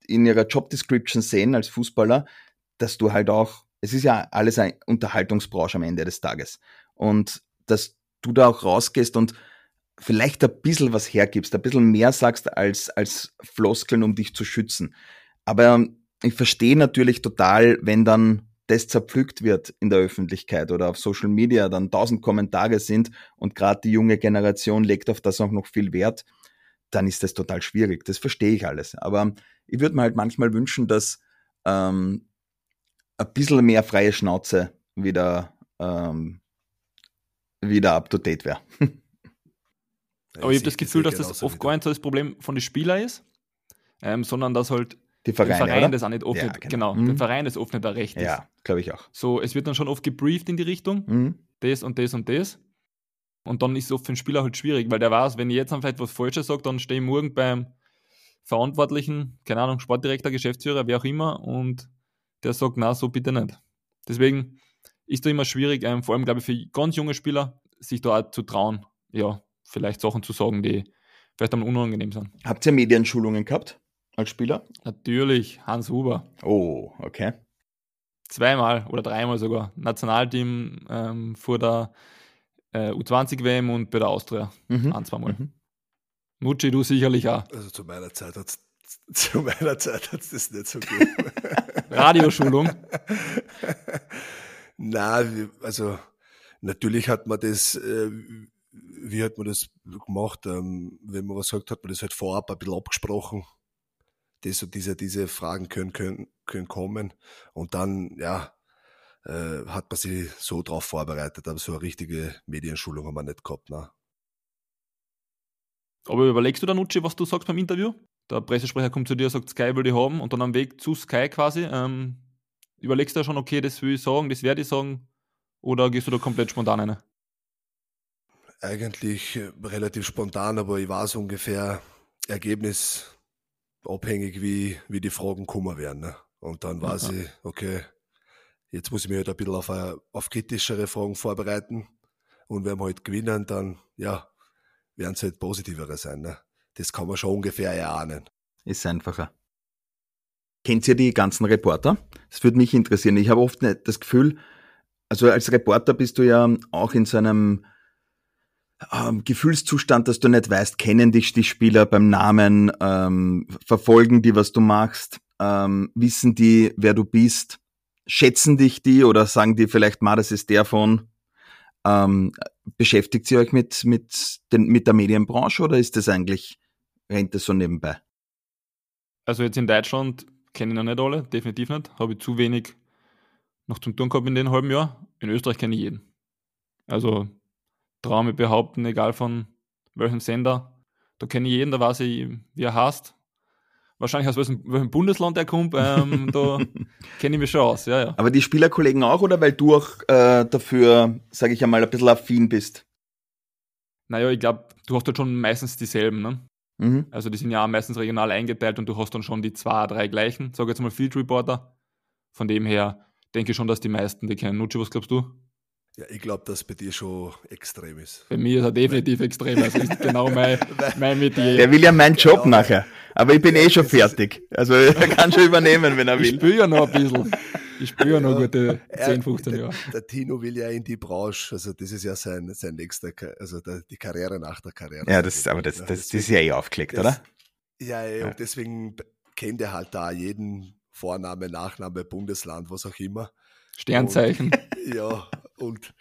in ihrer Job Description sehen als Fußballer, dass du halt auch, es ist ja alles eine Unterhaltungsbranche am Ende des Tages. Und dass du da auch rausgehst und vielleicht ein bisschen was hergibst, ein bisschen mehr sagst als, als Floskeln, um dich zu schützen. Aber ich verstehe natürlich total, wenn dann das zerpflückt wird in der Öffentlichkeit oder auf Social Media, dann tausend Kommentare sind und gerade die junge Generation legt auf das auch noch viel Wert, dann ist das total schwierig. Das verstehe ich alles. Aber ich würde mir halt manchmal wünschen, dass ähm, ein bisschen mehr freie Schnauze wieder, ähm, wieder up to date wäre. Aber ich habe das Gefühl, dass das oft gar nicht so das Problem von den Spielern ist, ähm, sondern dass halt die Vereine, dem Verein oder? das auch nicht oft Ja, nicht, genau. genau, Mhm. dem Verein das oft nicht ein Recht ist. Ja, glaube ich auch. So, es wird dann schon oft gebrieft in die Richtung, Mhm. das und das und das. Und dann ist es oft für den Spieler halt schwierig, weil der weiß, wenn ich jetzt dann vielleicht was Falsches sage, dann stehe ich morgen beim Verantwortlichen, keine Ahnung, Sportdirektor, Geschäftsführer, wer auch immer, und der sagt, na, so bitte nicht. Deswegen ist da immer schwierig, ähm, vor allem, glaube ich, für ganz junge Spieler, sich da auch zu trauen, ja, vielleicht Sachen zu sagen, die vielleicht einmal unangenehm sind. Habt ihr Medienschulungen gehabt als Spieler? Natürlich, Hans Huber. Oh, okay. Zweimal oder dreimal sogar. Nationalteam ähm, vor der äh, U zwanzig W M und bei der Austria. Mhm. Ein, zweimal. Mhm. Mutschi, du sicherlich auch. Also zu meiner Zeit hat es zu meiner Zeit hat's das nicht so gegeben. Radioschulung. Nein, also natürlich hat man das, äh, wie hat man das gemacht? Ähm, wenn man was sagt, hat man das halt vorab ein bisschen abgesprochen. Das und diese, diese Fragen können, können, können kommen. Und dann, ja, äh, hat man sich so drauf vorbereitet. Aber so eine richtige Medienschulung haben wir nicht gehabt. Ne? Aber überlegst du dann, Utschi, was du sagst beim Interview? Der Pressesprecher kommt zu dir, sagt, Sky will die haben, und dann am Weg zu Sky quasi, ähm, überlegst du ja schon, okay, das will ich sagen, das werde ich sagen, oder gehst du da komplett spontan rein? Eigentlich äh, relativ spontan, aber ich weiß ungefähr ergebnisabhängig, wie, wie die Fragen kommen werden. Ne? Und dann weiß Aha. ich, okay, jetzt muss ich mich halt ein bisschen auf, eine, auf kritischere Fragen vorbereiten. Und wenn wir halt gewinnen, dann, ja, werden es halt positivere sein. Ne? Das kann man schon ungefähr erahnen. Ist einfacher. Kennt ihr die ganzen Reporter? Das würde mich interessieren. Ich habe oft nicht das Gefühl, also als Reporter bist du ja auch in so einem ähm, Gefühlszustand, dass du nicht weißt, kennen dich die Spieler beim Namen, ähm, verfolgen die, was du machst, ähm, wissen die, wer du bist, schätzen dich die oder sagen die vielleicht mal, das ist der von. Ähm, beschäftigt ihr euch mit, mit, den, mit der Medienbranche oder ist das eigentlich, rennt das so nebenbei? Also jetzt in Deutschland kenne ich noch nicht alle, definitiv nicht. Habe ich zu wenig noch zum Tun gehabt in den halben Jahr. In Österreich kenne ich jeden. Also traue mich behaupten, egal von welchem Sender, da kenne ich jeden, da weiß ich, wie er heißt. Wahrscheinlich aus welchem, welchem Bundesland er kommt, ähm, da kenne ich mich schon aus. Ja, ja. Aber die Spielerkollegen auch, oder weil du auch äh, dafür, sage ich einmal, ein bisschen affin bist? Naja, ich glaube, du hast halt schon meistens dieselben, ne? Mhm. Also die sind ja auch meistens regional eingeteilt und du hast dann schon die zwei, drei gleichen. Sag jetzt mal Field Reporter. Von dem her denke ich schon, dass die meisten die kennen. Nutschi, was glaubst du? Ja, ich glaube, dass bei dir schon extrem ist. Bei mir ist er definitiv extrem. Also ist genau mein, mein Metier. Der will ja meinen Job Genau. nachher. Aber ich bin eh schon fertig. Also er kann schon übernehmen, wenn er Ich will. spüre ja noch ein bisschen. Ich spüre ja noch gute Er- zehn, fünfzehn der, Jahre. der Tino will ja in die Branche, also das ist ja sein, sein nächster, Ka- also der, die Karriere nach der Karriere. Ja, das, aber das, das, das ist ja eh aufgelegt, Das- oder? Ja, ja, Ja. und deswegen kennt er halt da jeden Vorname, Nachname, Bundesland, was auch immer. Sternzeichen. Ja, und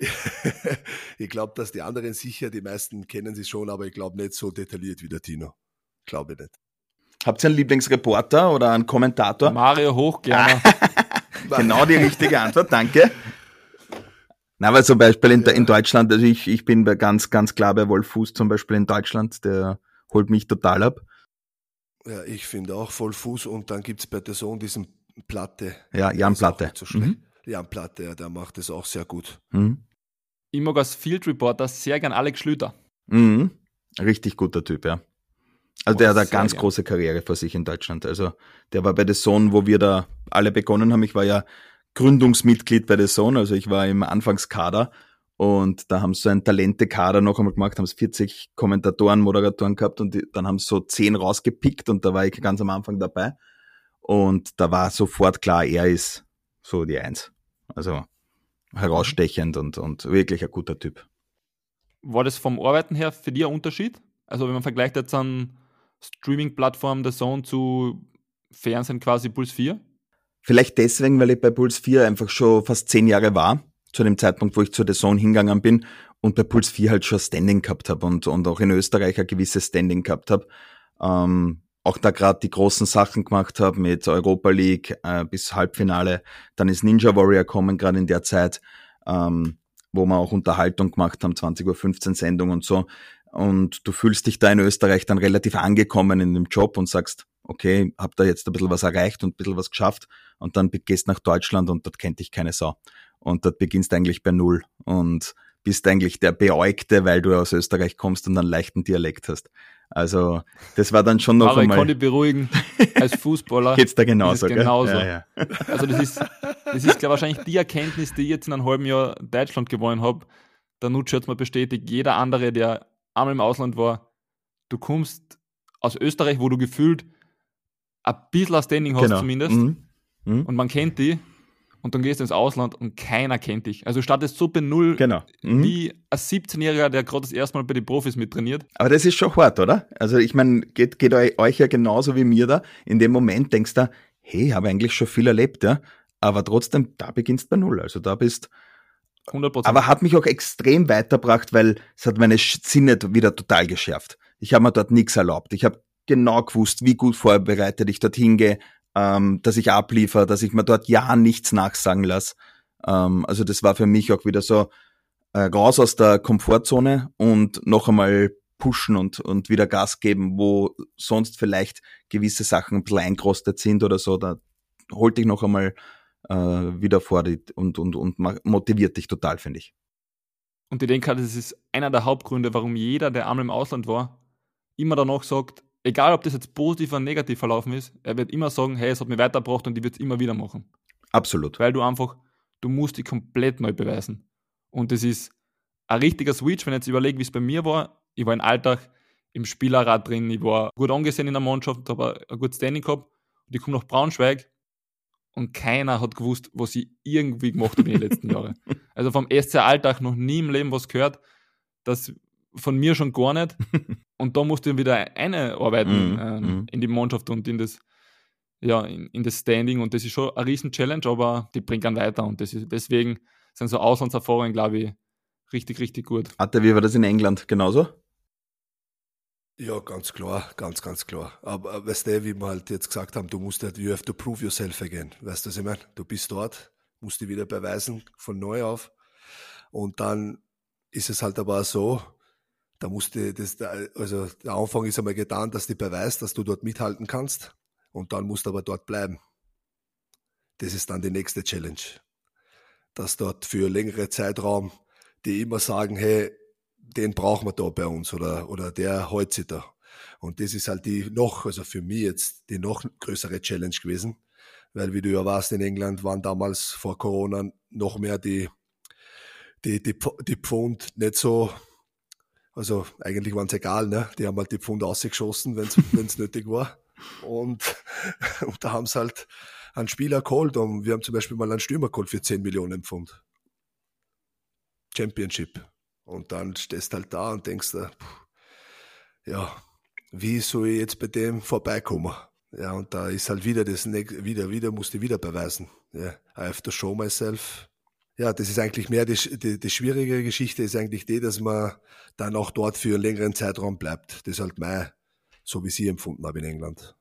ich glaube, dass die anderen sicher, die meisten kennen sie schon, aber ich glaube nicht so detailliert wie der Tino. Glaube ich nicht. Habt ihr einen Lieblingsreporter oder einen Kommentator? Mario Hochgerner. Genau die richtige Antwort, danke. Na, aber zum Beispiel in, Ja. in Deutschland, also ich, ich bin bei ganz, ganz klar bei Wolf Fuß zum Beispiel in Deutschland, der holt mich total ab. Ja, ich finde auch voll Fuß und dann gibt es bei der Sohn diesen Platte. Ja, Der Jan ist auch Platte. nicht So schlecht. Mhm. Jan Platte, ja, der macht das auch sehr gut. Mhm. Ich mag als Field Reporter sehr gern Alex Schlüter. Mhm. Richtig guter Typ, ja. Also Oh, der hat eine sehr ganz gern. große Karriere vor sich in Deutschland. Also der war bei The Zone, wo wir da alle begonnen haben. Ich war ja Gründungsmitglied bei The Zone, also ich war im Anfangskader und da haben sie so einen Talente-Kader noch einmal gemacht, haben es vierzig Kommentatoren, Moderatoren gehabt und die, dann haben sie so zehn rausgepickt und da war ich ganz am Anfang dabei Und da war sofort klar, er ist so die Eins. Also herausstechend und, und wirklich ein guter Typ. War das vom Arbeiten her für dich ein Unterschied? Also wenn man vergleicht jetzt an Streaming-Plattform der Zone zu Fernsehen quasi Puls vier? Vielleicht deswegen, weil ich bei Puls vier einfach schon fast zehn Jahre war, zu dem Zeitpunkt, wo ich zu der Zone hingegangen bin und bei Puls vier halt schon Standing gehabt habe und, und auch in Österreich ein gewisses Standing gehabt habe. Ähm, auch da gerade die großen Sachen gemacht habe mit Europa League äh, bis Halbfinale. Dann ist Ninja Warrior kommen, gerade in der Zeit, ähm, wo wir auch Unterhaltung gemacht haben, zwanzig Uhr fünfzehn Sendung und so. Und du fühlst dich da in Österreich dann relativ angekommen in dem Job und sagst, okay, hab da jetzt ein bisschen was erreicht und ein bisschen was geschafft. Und dann gehst nach Deutschland und dort kennt dich keine Sau. Und dort beginnst du eigentlich bei Null und bist eigentlich der Beäugte, weil du aus Österreich kommst und einen leichten Dialekt hast. Also das war dann schon noch Aber einmal... ich kann dich beruhigen, als Fußballer geht's da genauso, ist es genauso. Ja, ja. Also das ist, das ist glaub, wahrscheinlich die Erkenntnis, die ich jetzt in einem halben Jahr Deutschland gewonnen habe. Der Nutsche hat es mir bestätigt, jeder andere, der einmal im Ausland war, du kommst aus Österreich, wo du gefühlt ein bisschen ein Standing hast Genau. zumindest Mhm. Mhm. und man kennt die und dann gehst du ins Ausland und keiner kennt dich. Also du startest so bei Null Genau. Mhm. wie ein siebzehnjähriger, der gerade das erste Mal bei den Profis mittrainiert. Aber das ist schon hart, oder? Also ich meine, geht, geht euch ja genauso wie mir da. In dem Moment denkst du, hey, ich habe eigentlich schon viel erlebt, ja. Aber trotzdem, da beginnst du bei Null. Also da bist... hundert Prozent. Aber hat mich auch extrem weitergebracht, weil es hat meine Sinne wieder total geschärft. Ich habe mir dort nichts erlaubt. Ich habe genau gewusst, wie gut vorbereitet ich dorthin gehe, ähm, dass ich abliefere, dass ich mir dort ja nichts nachsagen lasse. Ähm, also das war für mich auch wieder so äh, raus aus der Komfortzone und noch einmal pushen und, und wieder Gas geben, wo sonst vielleicht gewisse Sachen ein bisschen eingerostet sind oder so. Da holt dich noch einmal äh, wieder vor die, und, und, und motiviert dich total, finde ich. Und ich denke, das ist einer der Hauptgründe, warum jeder, der einmal im Ausland war, immer danach sagt, egal ob das jetzt positiv oder negativ verlaufen ist, er wird immer sagen, hey, es hat mich weitergebracht und ich würde es immer wieder machen. Absolut. Weil du einfach, du musst dich komplett neu beweisen. Und das ist ein richtiger Switch, wenn ich jetzt überlege, wie es bei mir war. Ich war im Alltag im Spielerrat drin, ich war gut angesehen in der Mannschaft, habe ein gutes Standing gehabt und ich komme nach Braunschweig und keiner hat gewusst, was ich irgendwie gemacht habe in den letzten Jahren. Also vom S C Alltag noch nie im Leben was gehört, das von mir schon gar nicht. Und da musst du wieder einarbeiten mm, ähm, mm. in die Mannschaft und in das, ja, in, in das Standing. Und das ist schon eine riesen Challenge, aber die bringt einen weiter. Und das ist, deswegen sind so Auslandserfahrungen, glaube ich, richtig, richtig gut. Atte, wie war das in England? Genauso? Ja, ganz klar, ganz, ganz klar. Aber äh, weißt du, wie wir halt jetzt gesagt haben, du musst halt, you have to prove yourself again. Weißt du, was ich meine? Du bist dort, musst dich wieder beweisen, von neu auf. Und dann ist es halt aber auch so, da musst du, das, also der Anfang ist einmal getan, dass du beweist, dass du dort mithalten kannst. Und dann musst du aber dort bleiben. Das ist dann die nächste Challenge. Dass dort für längere Zeitraum die immer sagen, hey, den brauchen wir da bei uns oder, oder der hält sich da. Und das ist halt die noch, also für mich jetzt die noch größere Challenge gewesen, weil wie du ja weißt, in England waren damals vor Corona noch mehr die, die, die, die Pfund nicht so, also eigentlich waren es egal, ne? Die haben halt die Pfund ausgeschossen, wenn es nötig war. Und, und da haben sie halt einen Spieler geholt und wir haben zum Beispiel mal einen Stürmer geholt für zehn Millionen Pfund. Championship. Und dann stehst du halt da und denkst dir, ja, wie soll ich jetzt bei dem vorbeikommen? Ja, und da ist halt wieder das, wieder, wieder, musst du wieder beweisen. Ja, I have to show myself. Ja, das ist eigentlich mehr, die, die, die schwierige Geschichte ist eigentlich die, dass man dann auch dort für einen längeren Zeitraum bleibt. Das ist halt mein, so wie ich sie empfunden habe in England.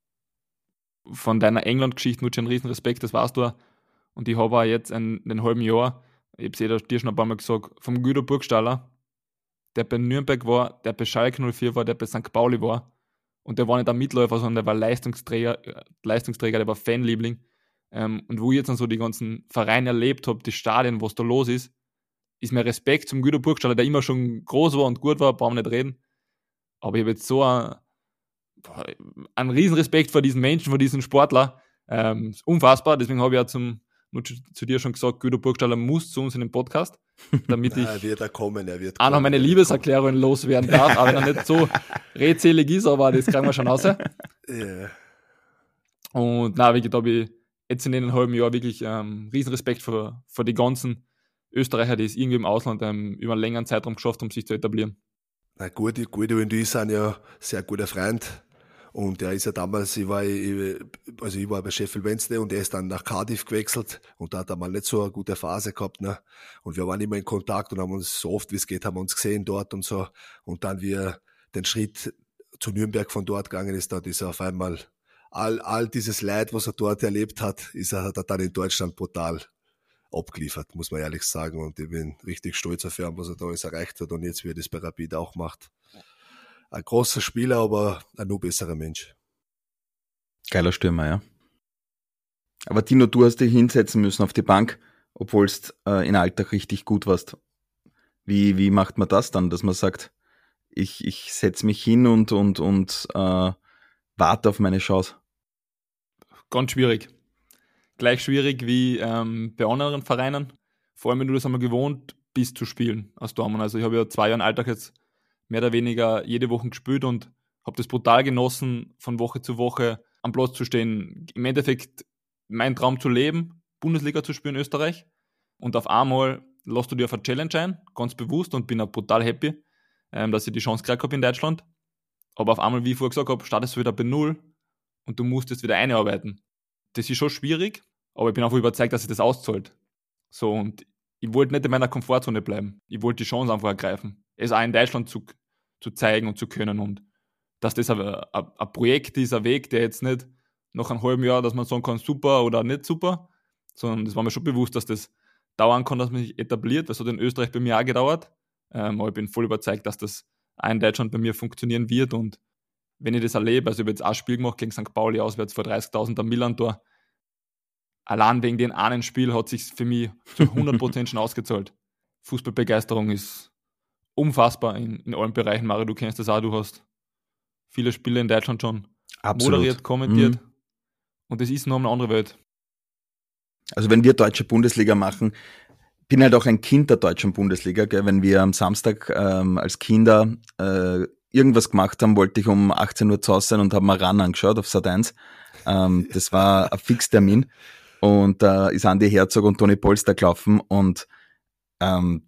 Von deiner England-Geschichte nur schon einen riesen Respekt, das weißt du. Und ich habe auch jetzt in den halben Jahr, ich habe es eh dir schon ein paar Mal gesagt, vom Guido Burgstaller, der bei Nürnberg war, der bei Schalke null vier war, der bei Sankt Pauli war. Und der war nicht ein Mitläufer, sondern der war Leistungsträger, Leistungsträger, der war Fanliebling. Ähm, und wo ich jetzt dann so die ganzen Vereine erlebt habe, die Stadien, was da los ist, ist mir Respekt zum Guido Burgstaller, der immer schon groß war und gut war, brauchen wir nicht reden. Aber ich habe jetzt so ein, einen riesen Respekt vor diesen Menschen, vor diesen Sportler. Ähm, unfassbar, deswegen habe ich ja zum nur zu, zu dir schon gesagt, Guido Burgstaller muss zu uns in den Podcast, damit ich er wird er kommen, er wird auch noch meine Liebeserklärungen loswerden darf, aber wenn er nicht so redselig ist, aber das kriegen wir schon raus. Yeah. Und na, wirklich, da habe ich jetzt in einem halben Jahr wirklich ähm, riesen Respekt vor, vor die ganzen Österreicher, die es irgendwie im Ausland ähm, über einen längeren Zeitraum geschafft haben, sich zu etablieren. Na gut, Guido und ich sind ja sehr guter Freund. Und er ist ja damals, ich war, ich, also ich war bei Sheffield Wednesday und er ist dann nach Cardiff gewechselt und da hat er mal nicht so eine gute Phase gehabt, ne. Und wir waren immer in Kontakt und haben uns so oft wie es geht, haben wir uns gesehen dort und so. Und dann, wie er den Schritt zu Nürnberg von dort gegangen ist, dort ist er auf einmal, all, all dieses Leid, was er dort erlebt hat, ist er, hat er dann in Deutschland brutal abgeliefert, muss man ehrlich sagen. Und ich bin richtig stolz auf ihn, was er da alles erreicht hat und jetzt, wie er das bei Rapid auch macht. Ein großer Spieler, aber ein noch besserer Mensch. Geiler Stürmer, ja. Aber Tino, du hast dich hinsetzen müssen auf die Bank, obwohl du äh, in Alltag richtig gut warst. Wie, wie macht man das dann, dass man sagt, ich, ich setze mich hin und, und, und äh, warte auf meine Chance? Ganz schwierig. Gleich schwierig wie ähm, bei anderen Vereinen. Vor allem, wenn du das einmal gewohnt bist zu spielen als Dortmund. Also ich habe ja zwei Jahre Alltag jetzt mehr oder weniger jede Woche gespielt und habe das brutal genossen, von Woche zu Woche am Platz zu stehen. Im Endeffekt mein Traum zu leben, Bundesliga zu spielen in Österreich. Und auf einmal lässt du dir auf eine Challenge ein, ganz bewusst, und bin auch brutal happy, ähm, dass ich die Chance gekriegt habe in Deutschland. Aber auf einmal, wie ich vorher gesagt habe, startest du wieder bei Null und du musst jetzt wieder einarbeiten. Das ist schon schwierig, aber ich bin einfach überzeugt, dass sich das auszahlt. So, und ich wollte nicht in meiner Komfortzone bleiben. Ich wollte die Chance einfach ergreifen, es auch in Deutschland zu, zu zeigen und zu können. Und dass das ein, ein, ein Projekt ist, ein Weg, der jetzt nicht nach einem halben Jahr, dass man sagen kann, super oder nicht super, sondern das war mir schon bewusst, dass das dauern kann, dass man sich etabliert. Das hat in Österreich bei mir auch gedauert. Ähm, aber ich bin voll überzeugt, dass das auch in Deutschland bei mir funktionieren wird. Und wenn ich das erlebe, also ich habe jetzt auch ein Spiel gemacht gegen Sankt Pauli auswärts vor dreißigtausend am Millantor. Allein wegen dem einen Spiel hat es sich für mich zu hundert Prozent schon ausgezahlt. Fußballbegeisterung ist unfassbar in, in allen Bereichen. Mario, du kennst das auch, du hast viele Spiele in Deutschland schon Absolut moderiert, kommentiert. Mhm. Und das ist noch eine andere Welt. Also wenn wir deutsche Bundesliga machen, bin halt auch ein Kind der deutschen Bundesliga. Gell? Wenn wir am Samstag ähm, als Kinder äh, irgendwas gemacht haben, wollte ich um achtzehn Uhr zu Hause sein und habe mal ran angeschaut auf Sat eins. Ähm, das war ein Fixtermin. Und da äh, ist Andi Herzog und Toni Polster gelaufen. Und ähm,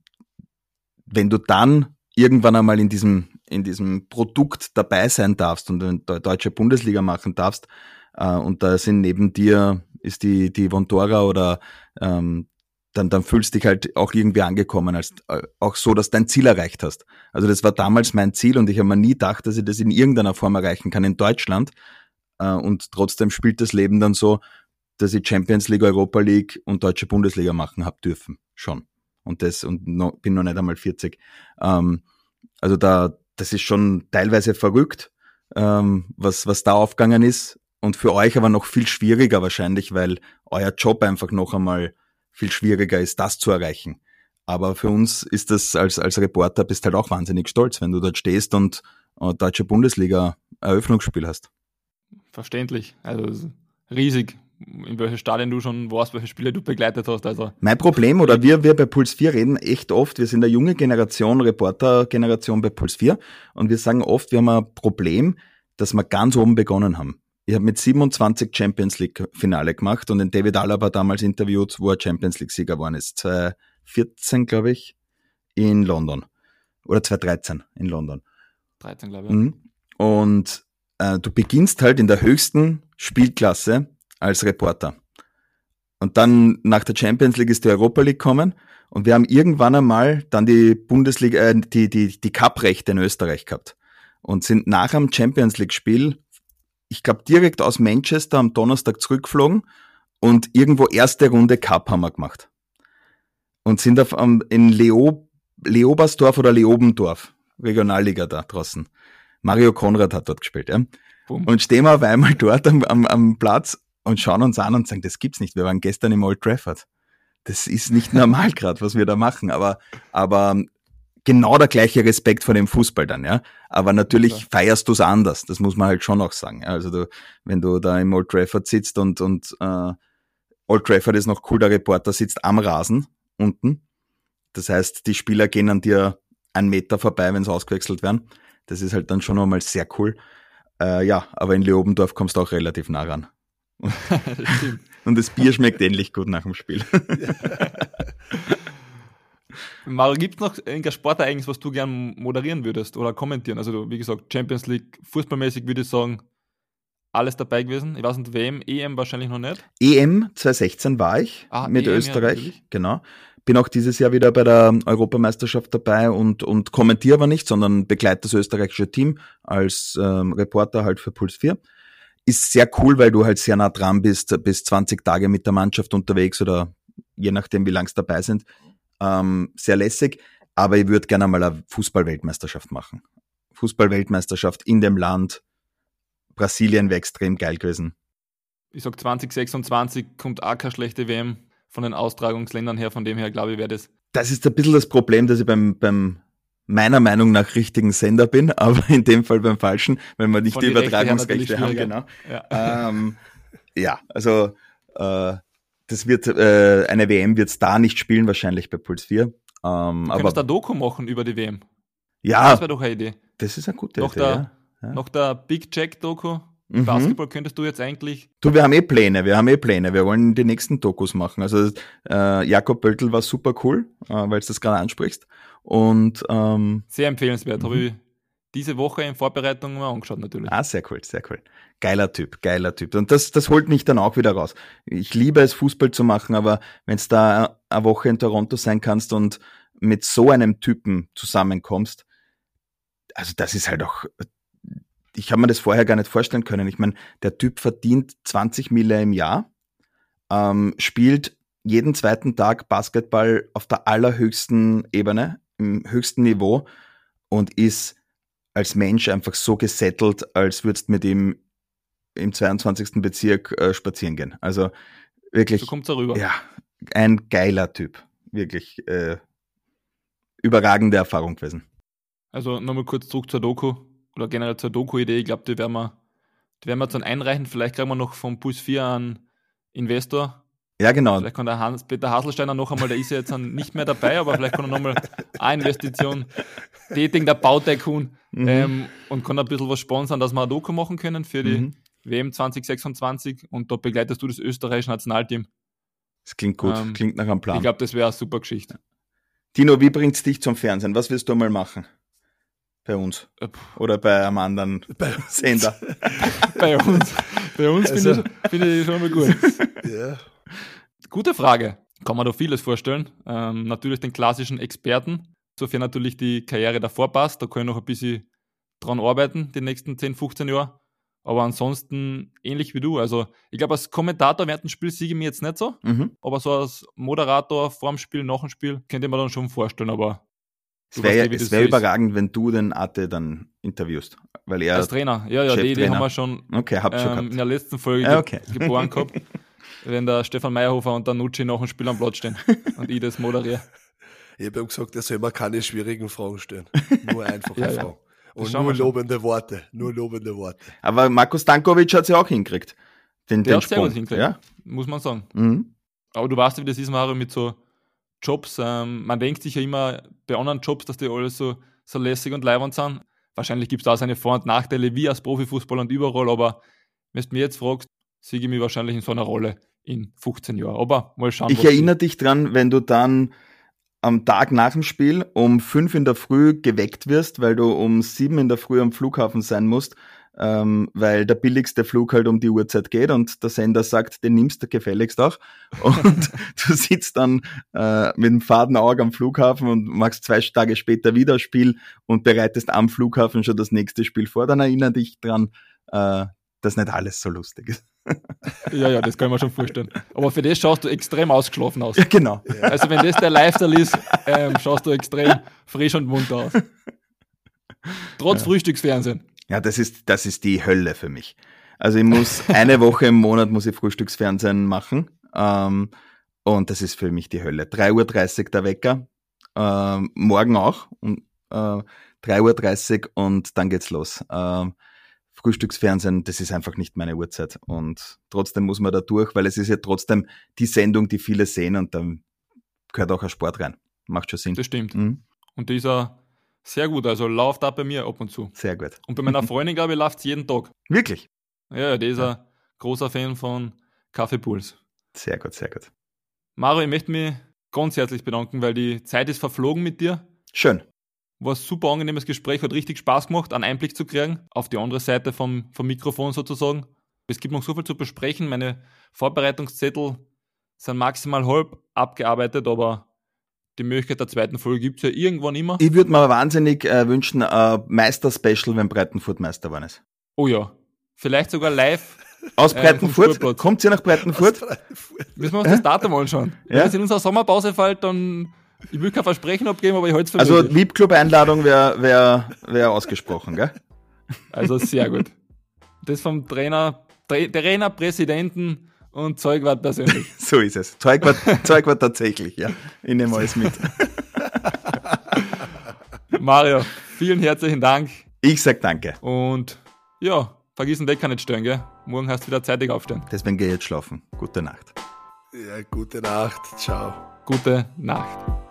wenn du dann irgendwann einmal in diesem in diesem Produkt dabei sein darfst und eine deutsche Bundesliga machen darfst, äh, und da sind neben dir ist die die Vontora oder ähm, dann dann fühlst du dich halt auch irgendwie angekommen, als äh, auch so, dass dein Ziel erreicht hast. Also das war damals mein Ziel und ich habe mir nie gedacht, dass ich das in irgendeiner Form erreichen kann in Deutschland. Äh, und trotzdem spielt das Leben dann so, dass ich Champions League, Europa League und deutsche Bundesliga machen habe dürfen. Schon. Und das, und no, bin noch nicht einmal vierzig. Ähm, also da, das ist schon teilweise verrückt, ähm, was, was da aufgegangen ist. Und für euch aber noch viel schwieriger wahrscheinlich, weil euer Job einfach noch einmal viel schwieriger ist, das zu erreichen. Aber für uns ist das als, als Reporter bist halt auch wahnsinnig stolz, wenn du dort stehst und äh, deutsche Bundesliga Eröffnungsspiel hast. Verständlich. Also riesig, in welche Stadien du schon warst, welche Spiele du begleitet hast. Also mein Problem, oder wir, wir bei Puls vier reden echt oft, wir sind eine junge Generation, Reporter-Generation bei Puls vier und wir sagen oft, wir haben ein Problem, dass wir ganz oben begonnen haben. Ich habe mit siebenundzwanzig Champions League Finale gemacht und den David Alaba damals interviewt, wo er Champions League Sieger geworden ist. zwanzig vierzehn, glaube ich, in London. Oder zwanzig dreizehn in London. dreizehn, glaube ich. Ja. Und äh, du beginnst halt in der höchsten Spielklasse als Reporter. Und dann nach der Champions League ist die Europa League gekommen und wir haben irgendwann einmal dann die Bundesliga, äh, die, die, die Cup-Rechte in Österreich gehabt und sind nach dem Champions League Spiel, ich glaube direkt aus Manchester am Donnerstag zurückgeflogen und irgendwo erste Runde Cup haben wir gemacht. Und sind auf, um, in Leo, Leobersdorf oder Leobendorf, Regionalliga da draußen. Mario Konrad hat dort gespielt, ja. Boom. Und stehen wir auf einmal dort am, am, am Platz und schauen uns an und sagen, das gibt's nicht. Wir waren gestern im Old Trafford. Das ist nicht normal gerade, was wir da machen. Aber, aber genau der gleiche Respekt vor dem Fußball dann, ja. Aber natürlich ja. feierst du es anders. Das muss man halt schon auch sagen. Ja? Also du, wenn du da im Old Trafford sitzt und, und äh, Old Trafford ist noch cool, der Reporter sitzt am Rasen unten. Das heißt, die Spieler gehen an dir einen Meter vorbei, wenn sie ausgewechselt werden. Das ist halt dann schon nochmal sehr cool. Äh, ja, aber in Leobendorf kommst du auch relativ nah ran. Und, Das stimmt. und das Bier schmeckt ähnlich gut nach dem Spiel. Mario, gibt es noch irgendein Sportereignis, was du gern moderieren würdest oder kommentieren? Also du, wie gesagt, Champions League, fußballmäßig würde ich sagen, alles dabei gewesen. Ich weiß nicht, W M, E M wahrscheinlich noch nicht. E M zwanzig sechzehn war ich Ah, mit E M, Österreich, ja, genau. Bin auch dieses Jahr wieder bei der Europameisterschaft dabei und, und kommentiere aber nicht, sondern begleite das österreichische Team als ähm, Reporter halt für Puls vier. Ist sehr cool, weil du halt sehr nah dran bist, bis zwanzig Tage mit der Mannschaft unterwegs oder je nachdem, wie lang es dabei sind. Ähm, sehr lässig, aber ich würde gerne mal eine Fußball-Weltmeisterschaft machen. Fußball-Weltmeisterschaft in dem Land. Brasilien wäre extrem geil gewesen. Ich sag zwanzig sechsundzwanzig kommt auch keine schlechte W M von den Austragungsländern her, von dem her glaube ich, wäre das. Das ist ein bisschen das Problem, dass ich beim, beim meiner Meinung nach richtigen Sender bin, aber in dem Fall beim falschen, wenn wir nicht Von die den Rechten her Übertragungsrechte haben. natürlich Genau. Ja. Ähm, ja, also äh, das wird äh, eine W M wird es da nicht spielen, wahrscheinlich bei Puls vier. Ähm, Du aber könntest ein Doku machen über die W M. ja, Das wäre doch eine Idee. das ist eine gute Noch Idee. der, Ja. Ja. noch der Big Jack-Doku. Mhm. Basketball könntest du jetzt eigentlich. Du, wir haben eh Pläne, wir haben eh Pläne. Wir wollen die nächsten Dokus machen. Also äh, Jakob Pöltl war super cool, äh, weil du das gerade ansprichst. Und ähm, Sehr empfehlenswert. Mhm. Habe ich diese Woche in Vorbereitung mal angeschaut natürlich. ah, sehr cool, sehr cool. Geiler Typ, geiler Typ. Und das, das holt mich dann auch wieder raus. Ich liebe es, Fußball zu machen, aber wenn du da eine Woche in Toronto sein kannst und mit so einem Typen zusammenkommst, also das ist halt auch, ich habe mir das vorher gar nicht vorstellen können. Ich meine, der Typ verdient zwanzig Mille im Jahr, ähm, spielt jeden zweiten Tag Basketball auf der allerhöchsten Ebene, im höchsten Niveau und ist als Mensch einfach so gesettelt, als würdest mit ihm im zweiundzwanzigsten Bezirk äh, spazieren gehen. Also wirklich, So kommt's rüber. ja, ein geiler Typ. Wirklich äh, überragende Erfahrung gewesen. Also nochmal kurz zurück zur Doku oder generell zur Doku-Idee. Ich glaube, die werden wir, die werden wir dann einreichen. Vielleicht kriegen wir noch vom Puls vier einen Investor. Ja, genau. Vielleicht kann der Hans-Peter Haselsteiner noch einmal, der ist ja jetzt nicht mehr dabei, aber vielleicht kann er nochmal eine Investition tätigen, der Bautycoon, Mhm. ähm, und kann ein bisschen was sponsern, dass wir eine Doku machen können für die Mhm. W M zwanzig sechsundzwanzig und da begleitest du das österreichische Nationalteam. Das klingt gut, Ähm, klingt nach einem Plan. Ich glaube, das wäre eine super Geschichte. Tino, wie bringt's dich zum Fernsehen? Was wirst du mal machen? Bei uns? Äh, pff, Oder bei einem anderen Sender? Bei uns, bei uns Also- finde ich, find ich schon mal gut. Ja. Gute Frage. Kann man da vieles vorstellen. Ähm, natürlich den klassischen Experten, sofern natürlich die Karriere davor passt. Da kann ich noch ein bisschen dran arbeiten, die nächsten zehn, fünfzehn Jahre. Aber ansonsten ähnlich wie du. Also ich glaube, als Kommentator während dem Spiel siege ich mir jetzt nicht so. Mhm. Aber so als Moderator vorm Spiel, nach dem Spiel, könnte ich mir dann schon vorstellen. Aber Es du wäre weißt eh, wie es das wär so ist. überragend, wenn du den Arte dann interviewst. Weil er, Als Trainer. Ja, ja, die Idee Cheftrainer. haben wir schon okay, habt schon ähm, in gehabt. der letzten Folge Ah, okay. ge- geboren gehabt. Wenn der Stefan Meyerhofer und der Nucci nach dem Spiel am Platz stehen und ich das moderiere. Ich habe ihm gesagt, er soll mir keine schwierigen Fragen stellen. Nur einfache Ja, ja. Fragen. Das Und schauen nur wir schon. lobende Worte. Nur lobende Worte. Aber Markus Stankovic hat's ja auch hingekriegt. Den, Der den hat sehr Sprung. gut hingekriegt, Ja? muss man sagen. Mhm. Aber du weißt ja, wie das ist, Mario, mit so Jobs. Ähm, man denkt sich ja immer bei anderen Jobs, dass die alles so, so lässig und leibend sind. Wahrscheinlich gibt es da seine Vor- und Nachteile, wie als Profifußballer und überall. Aber wenn du mich jetzt fragst, sehe ich mich wahrscheinlich in so einer Rolle in fünfzehn Jahren. Aber mal schauen, Ich was erinnere dich dran, wenn du dann am Tag nach dem Spiel um fünf in der Früh geweckt wirst, weil du um sieben in der Früh am Flughafen sein musst, ähm, weil der billigste Flug halt um die Uhrzeit geht und der Sender sagt, den nimmst du gefälligst auch. Und du sitzt dann äh, mit dem faden Auge am Flughafen und machst zwei Tage später wieder ein Spiel und bereitest am Flughafen schon das nächste Spiel vor. Dann erinnere dich dran, äh, dass nicht alles so lustig ist. Ja, ja, das kann ich mir schon vorstellen. Aber für das schaust du extrem ausgeschlafen aus. Ja, genau. Also wenn das der Lifestyle ist, ähm, schaust du extrem frisch und munter aus. Trotz Frühstücksfernsehen. Ja, das ist, das ist die Hölle für mich. Also ich muss eine Woche im Monat muss ich Frühstücksfernsehen machen. Ähm, und das ist für mich die Hölle. drei Uhr dreißig der Wecker. Ähm, morgen auch. Um, äh, drei Uhr dreißig und dann geht's los. Ähm, Frühstücksfernsehen, das ist einfach nicht meine Uhrzeit. Und trotzdem muss man da durch, weil es ist ja trotzdem die Sendung, die viele sehen und dann gehört auch ein Sport rein. Macht schon Sinn. Das stimmt. Mhm. Und die ist auch sehr gut. Also läuft auch bei mir ab und zu. Sehr gut. Und bei meiner Freundin, glaube ich, läuft es jeden Tag. Wirklich? Ja, ja, die ist Ja. ja großer Fan von Kaffeepuls. Sehr gut, sehr gut. Mario, ich möchte mich ganz herzlich bedanken, weil die Zeit ist verflogen mit dir. Schön. War ein super angenehmes Gespräch, hat richtig Spaß gemacht, einen Einblick zu kriegen, auf die andere Seite vom, vom Mikrofon sozusagen. Es gibt noch so viel zu besprechen, meine Vorbereitungszettel sind maximal halb abgearbeitet, aber die Möglichkeit der zweiten Folge gibt es ja irgendwann immer. Ich würde mir wahnsinnig äh, wünschen, ein Meister-Special, wenn Breitenfurt Meister geworden ist. Oh ja, vielleicht sogar live. Aus äh, Breitenfurt? Kommt ihr nach Breitenfurt? Müssen wir uns das Datum anschauen. Ja? Wenn es in unserer Sommerpause fällt, dann, ich will kein Versprechen abgeben, aber ich halte es für Also möglich. V I P-Club-Einladung wäre wär, wär ausgesprochen, gell? Also sehr gut. Das vom Trainer, Tra- Trainer, Präsidenten und Zeugwart persönlich. So ist es. Zeugwart, Zeugwart tatsächlich, ja. Ich nehme alles mit. Mario, vielen herzlichen Dank. Ich sag danke. Und ja, vergiss den Wecker nicht stellen, gell? Morgen hast du wieder zeitig aufstehen. Deswegen gehe ich jetzt schlafen. Gute Nacht. Ja, gute Nacht. Ciao. Gute Nacht.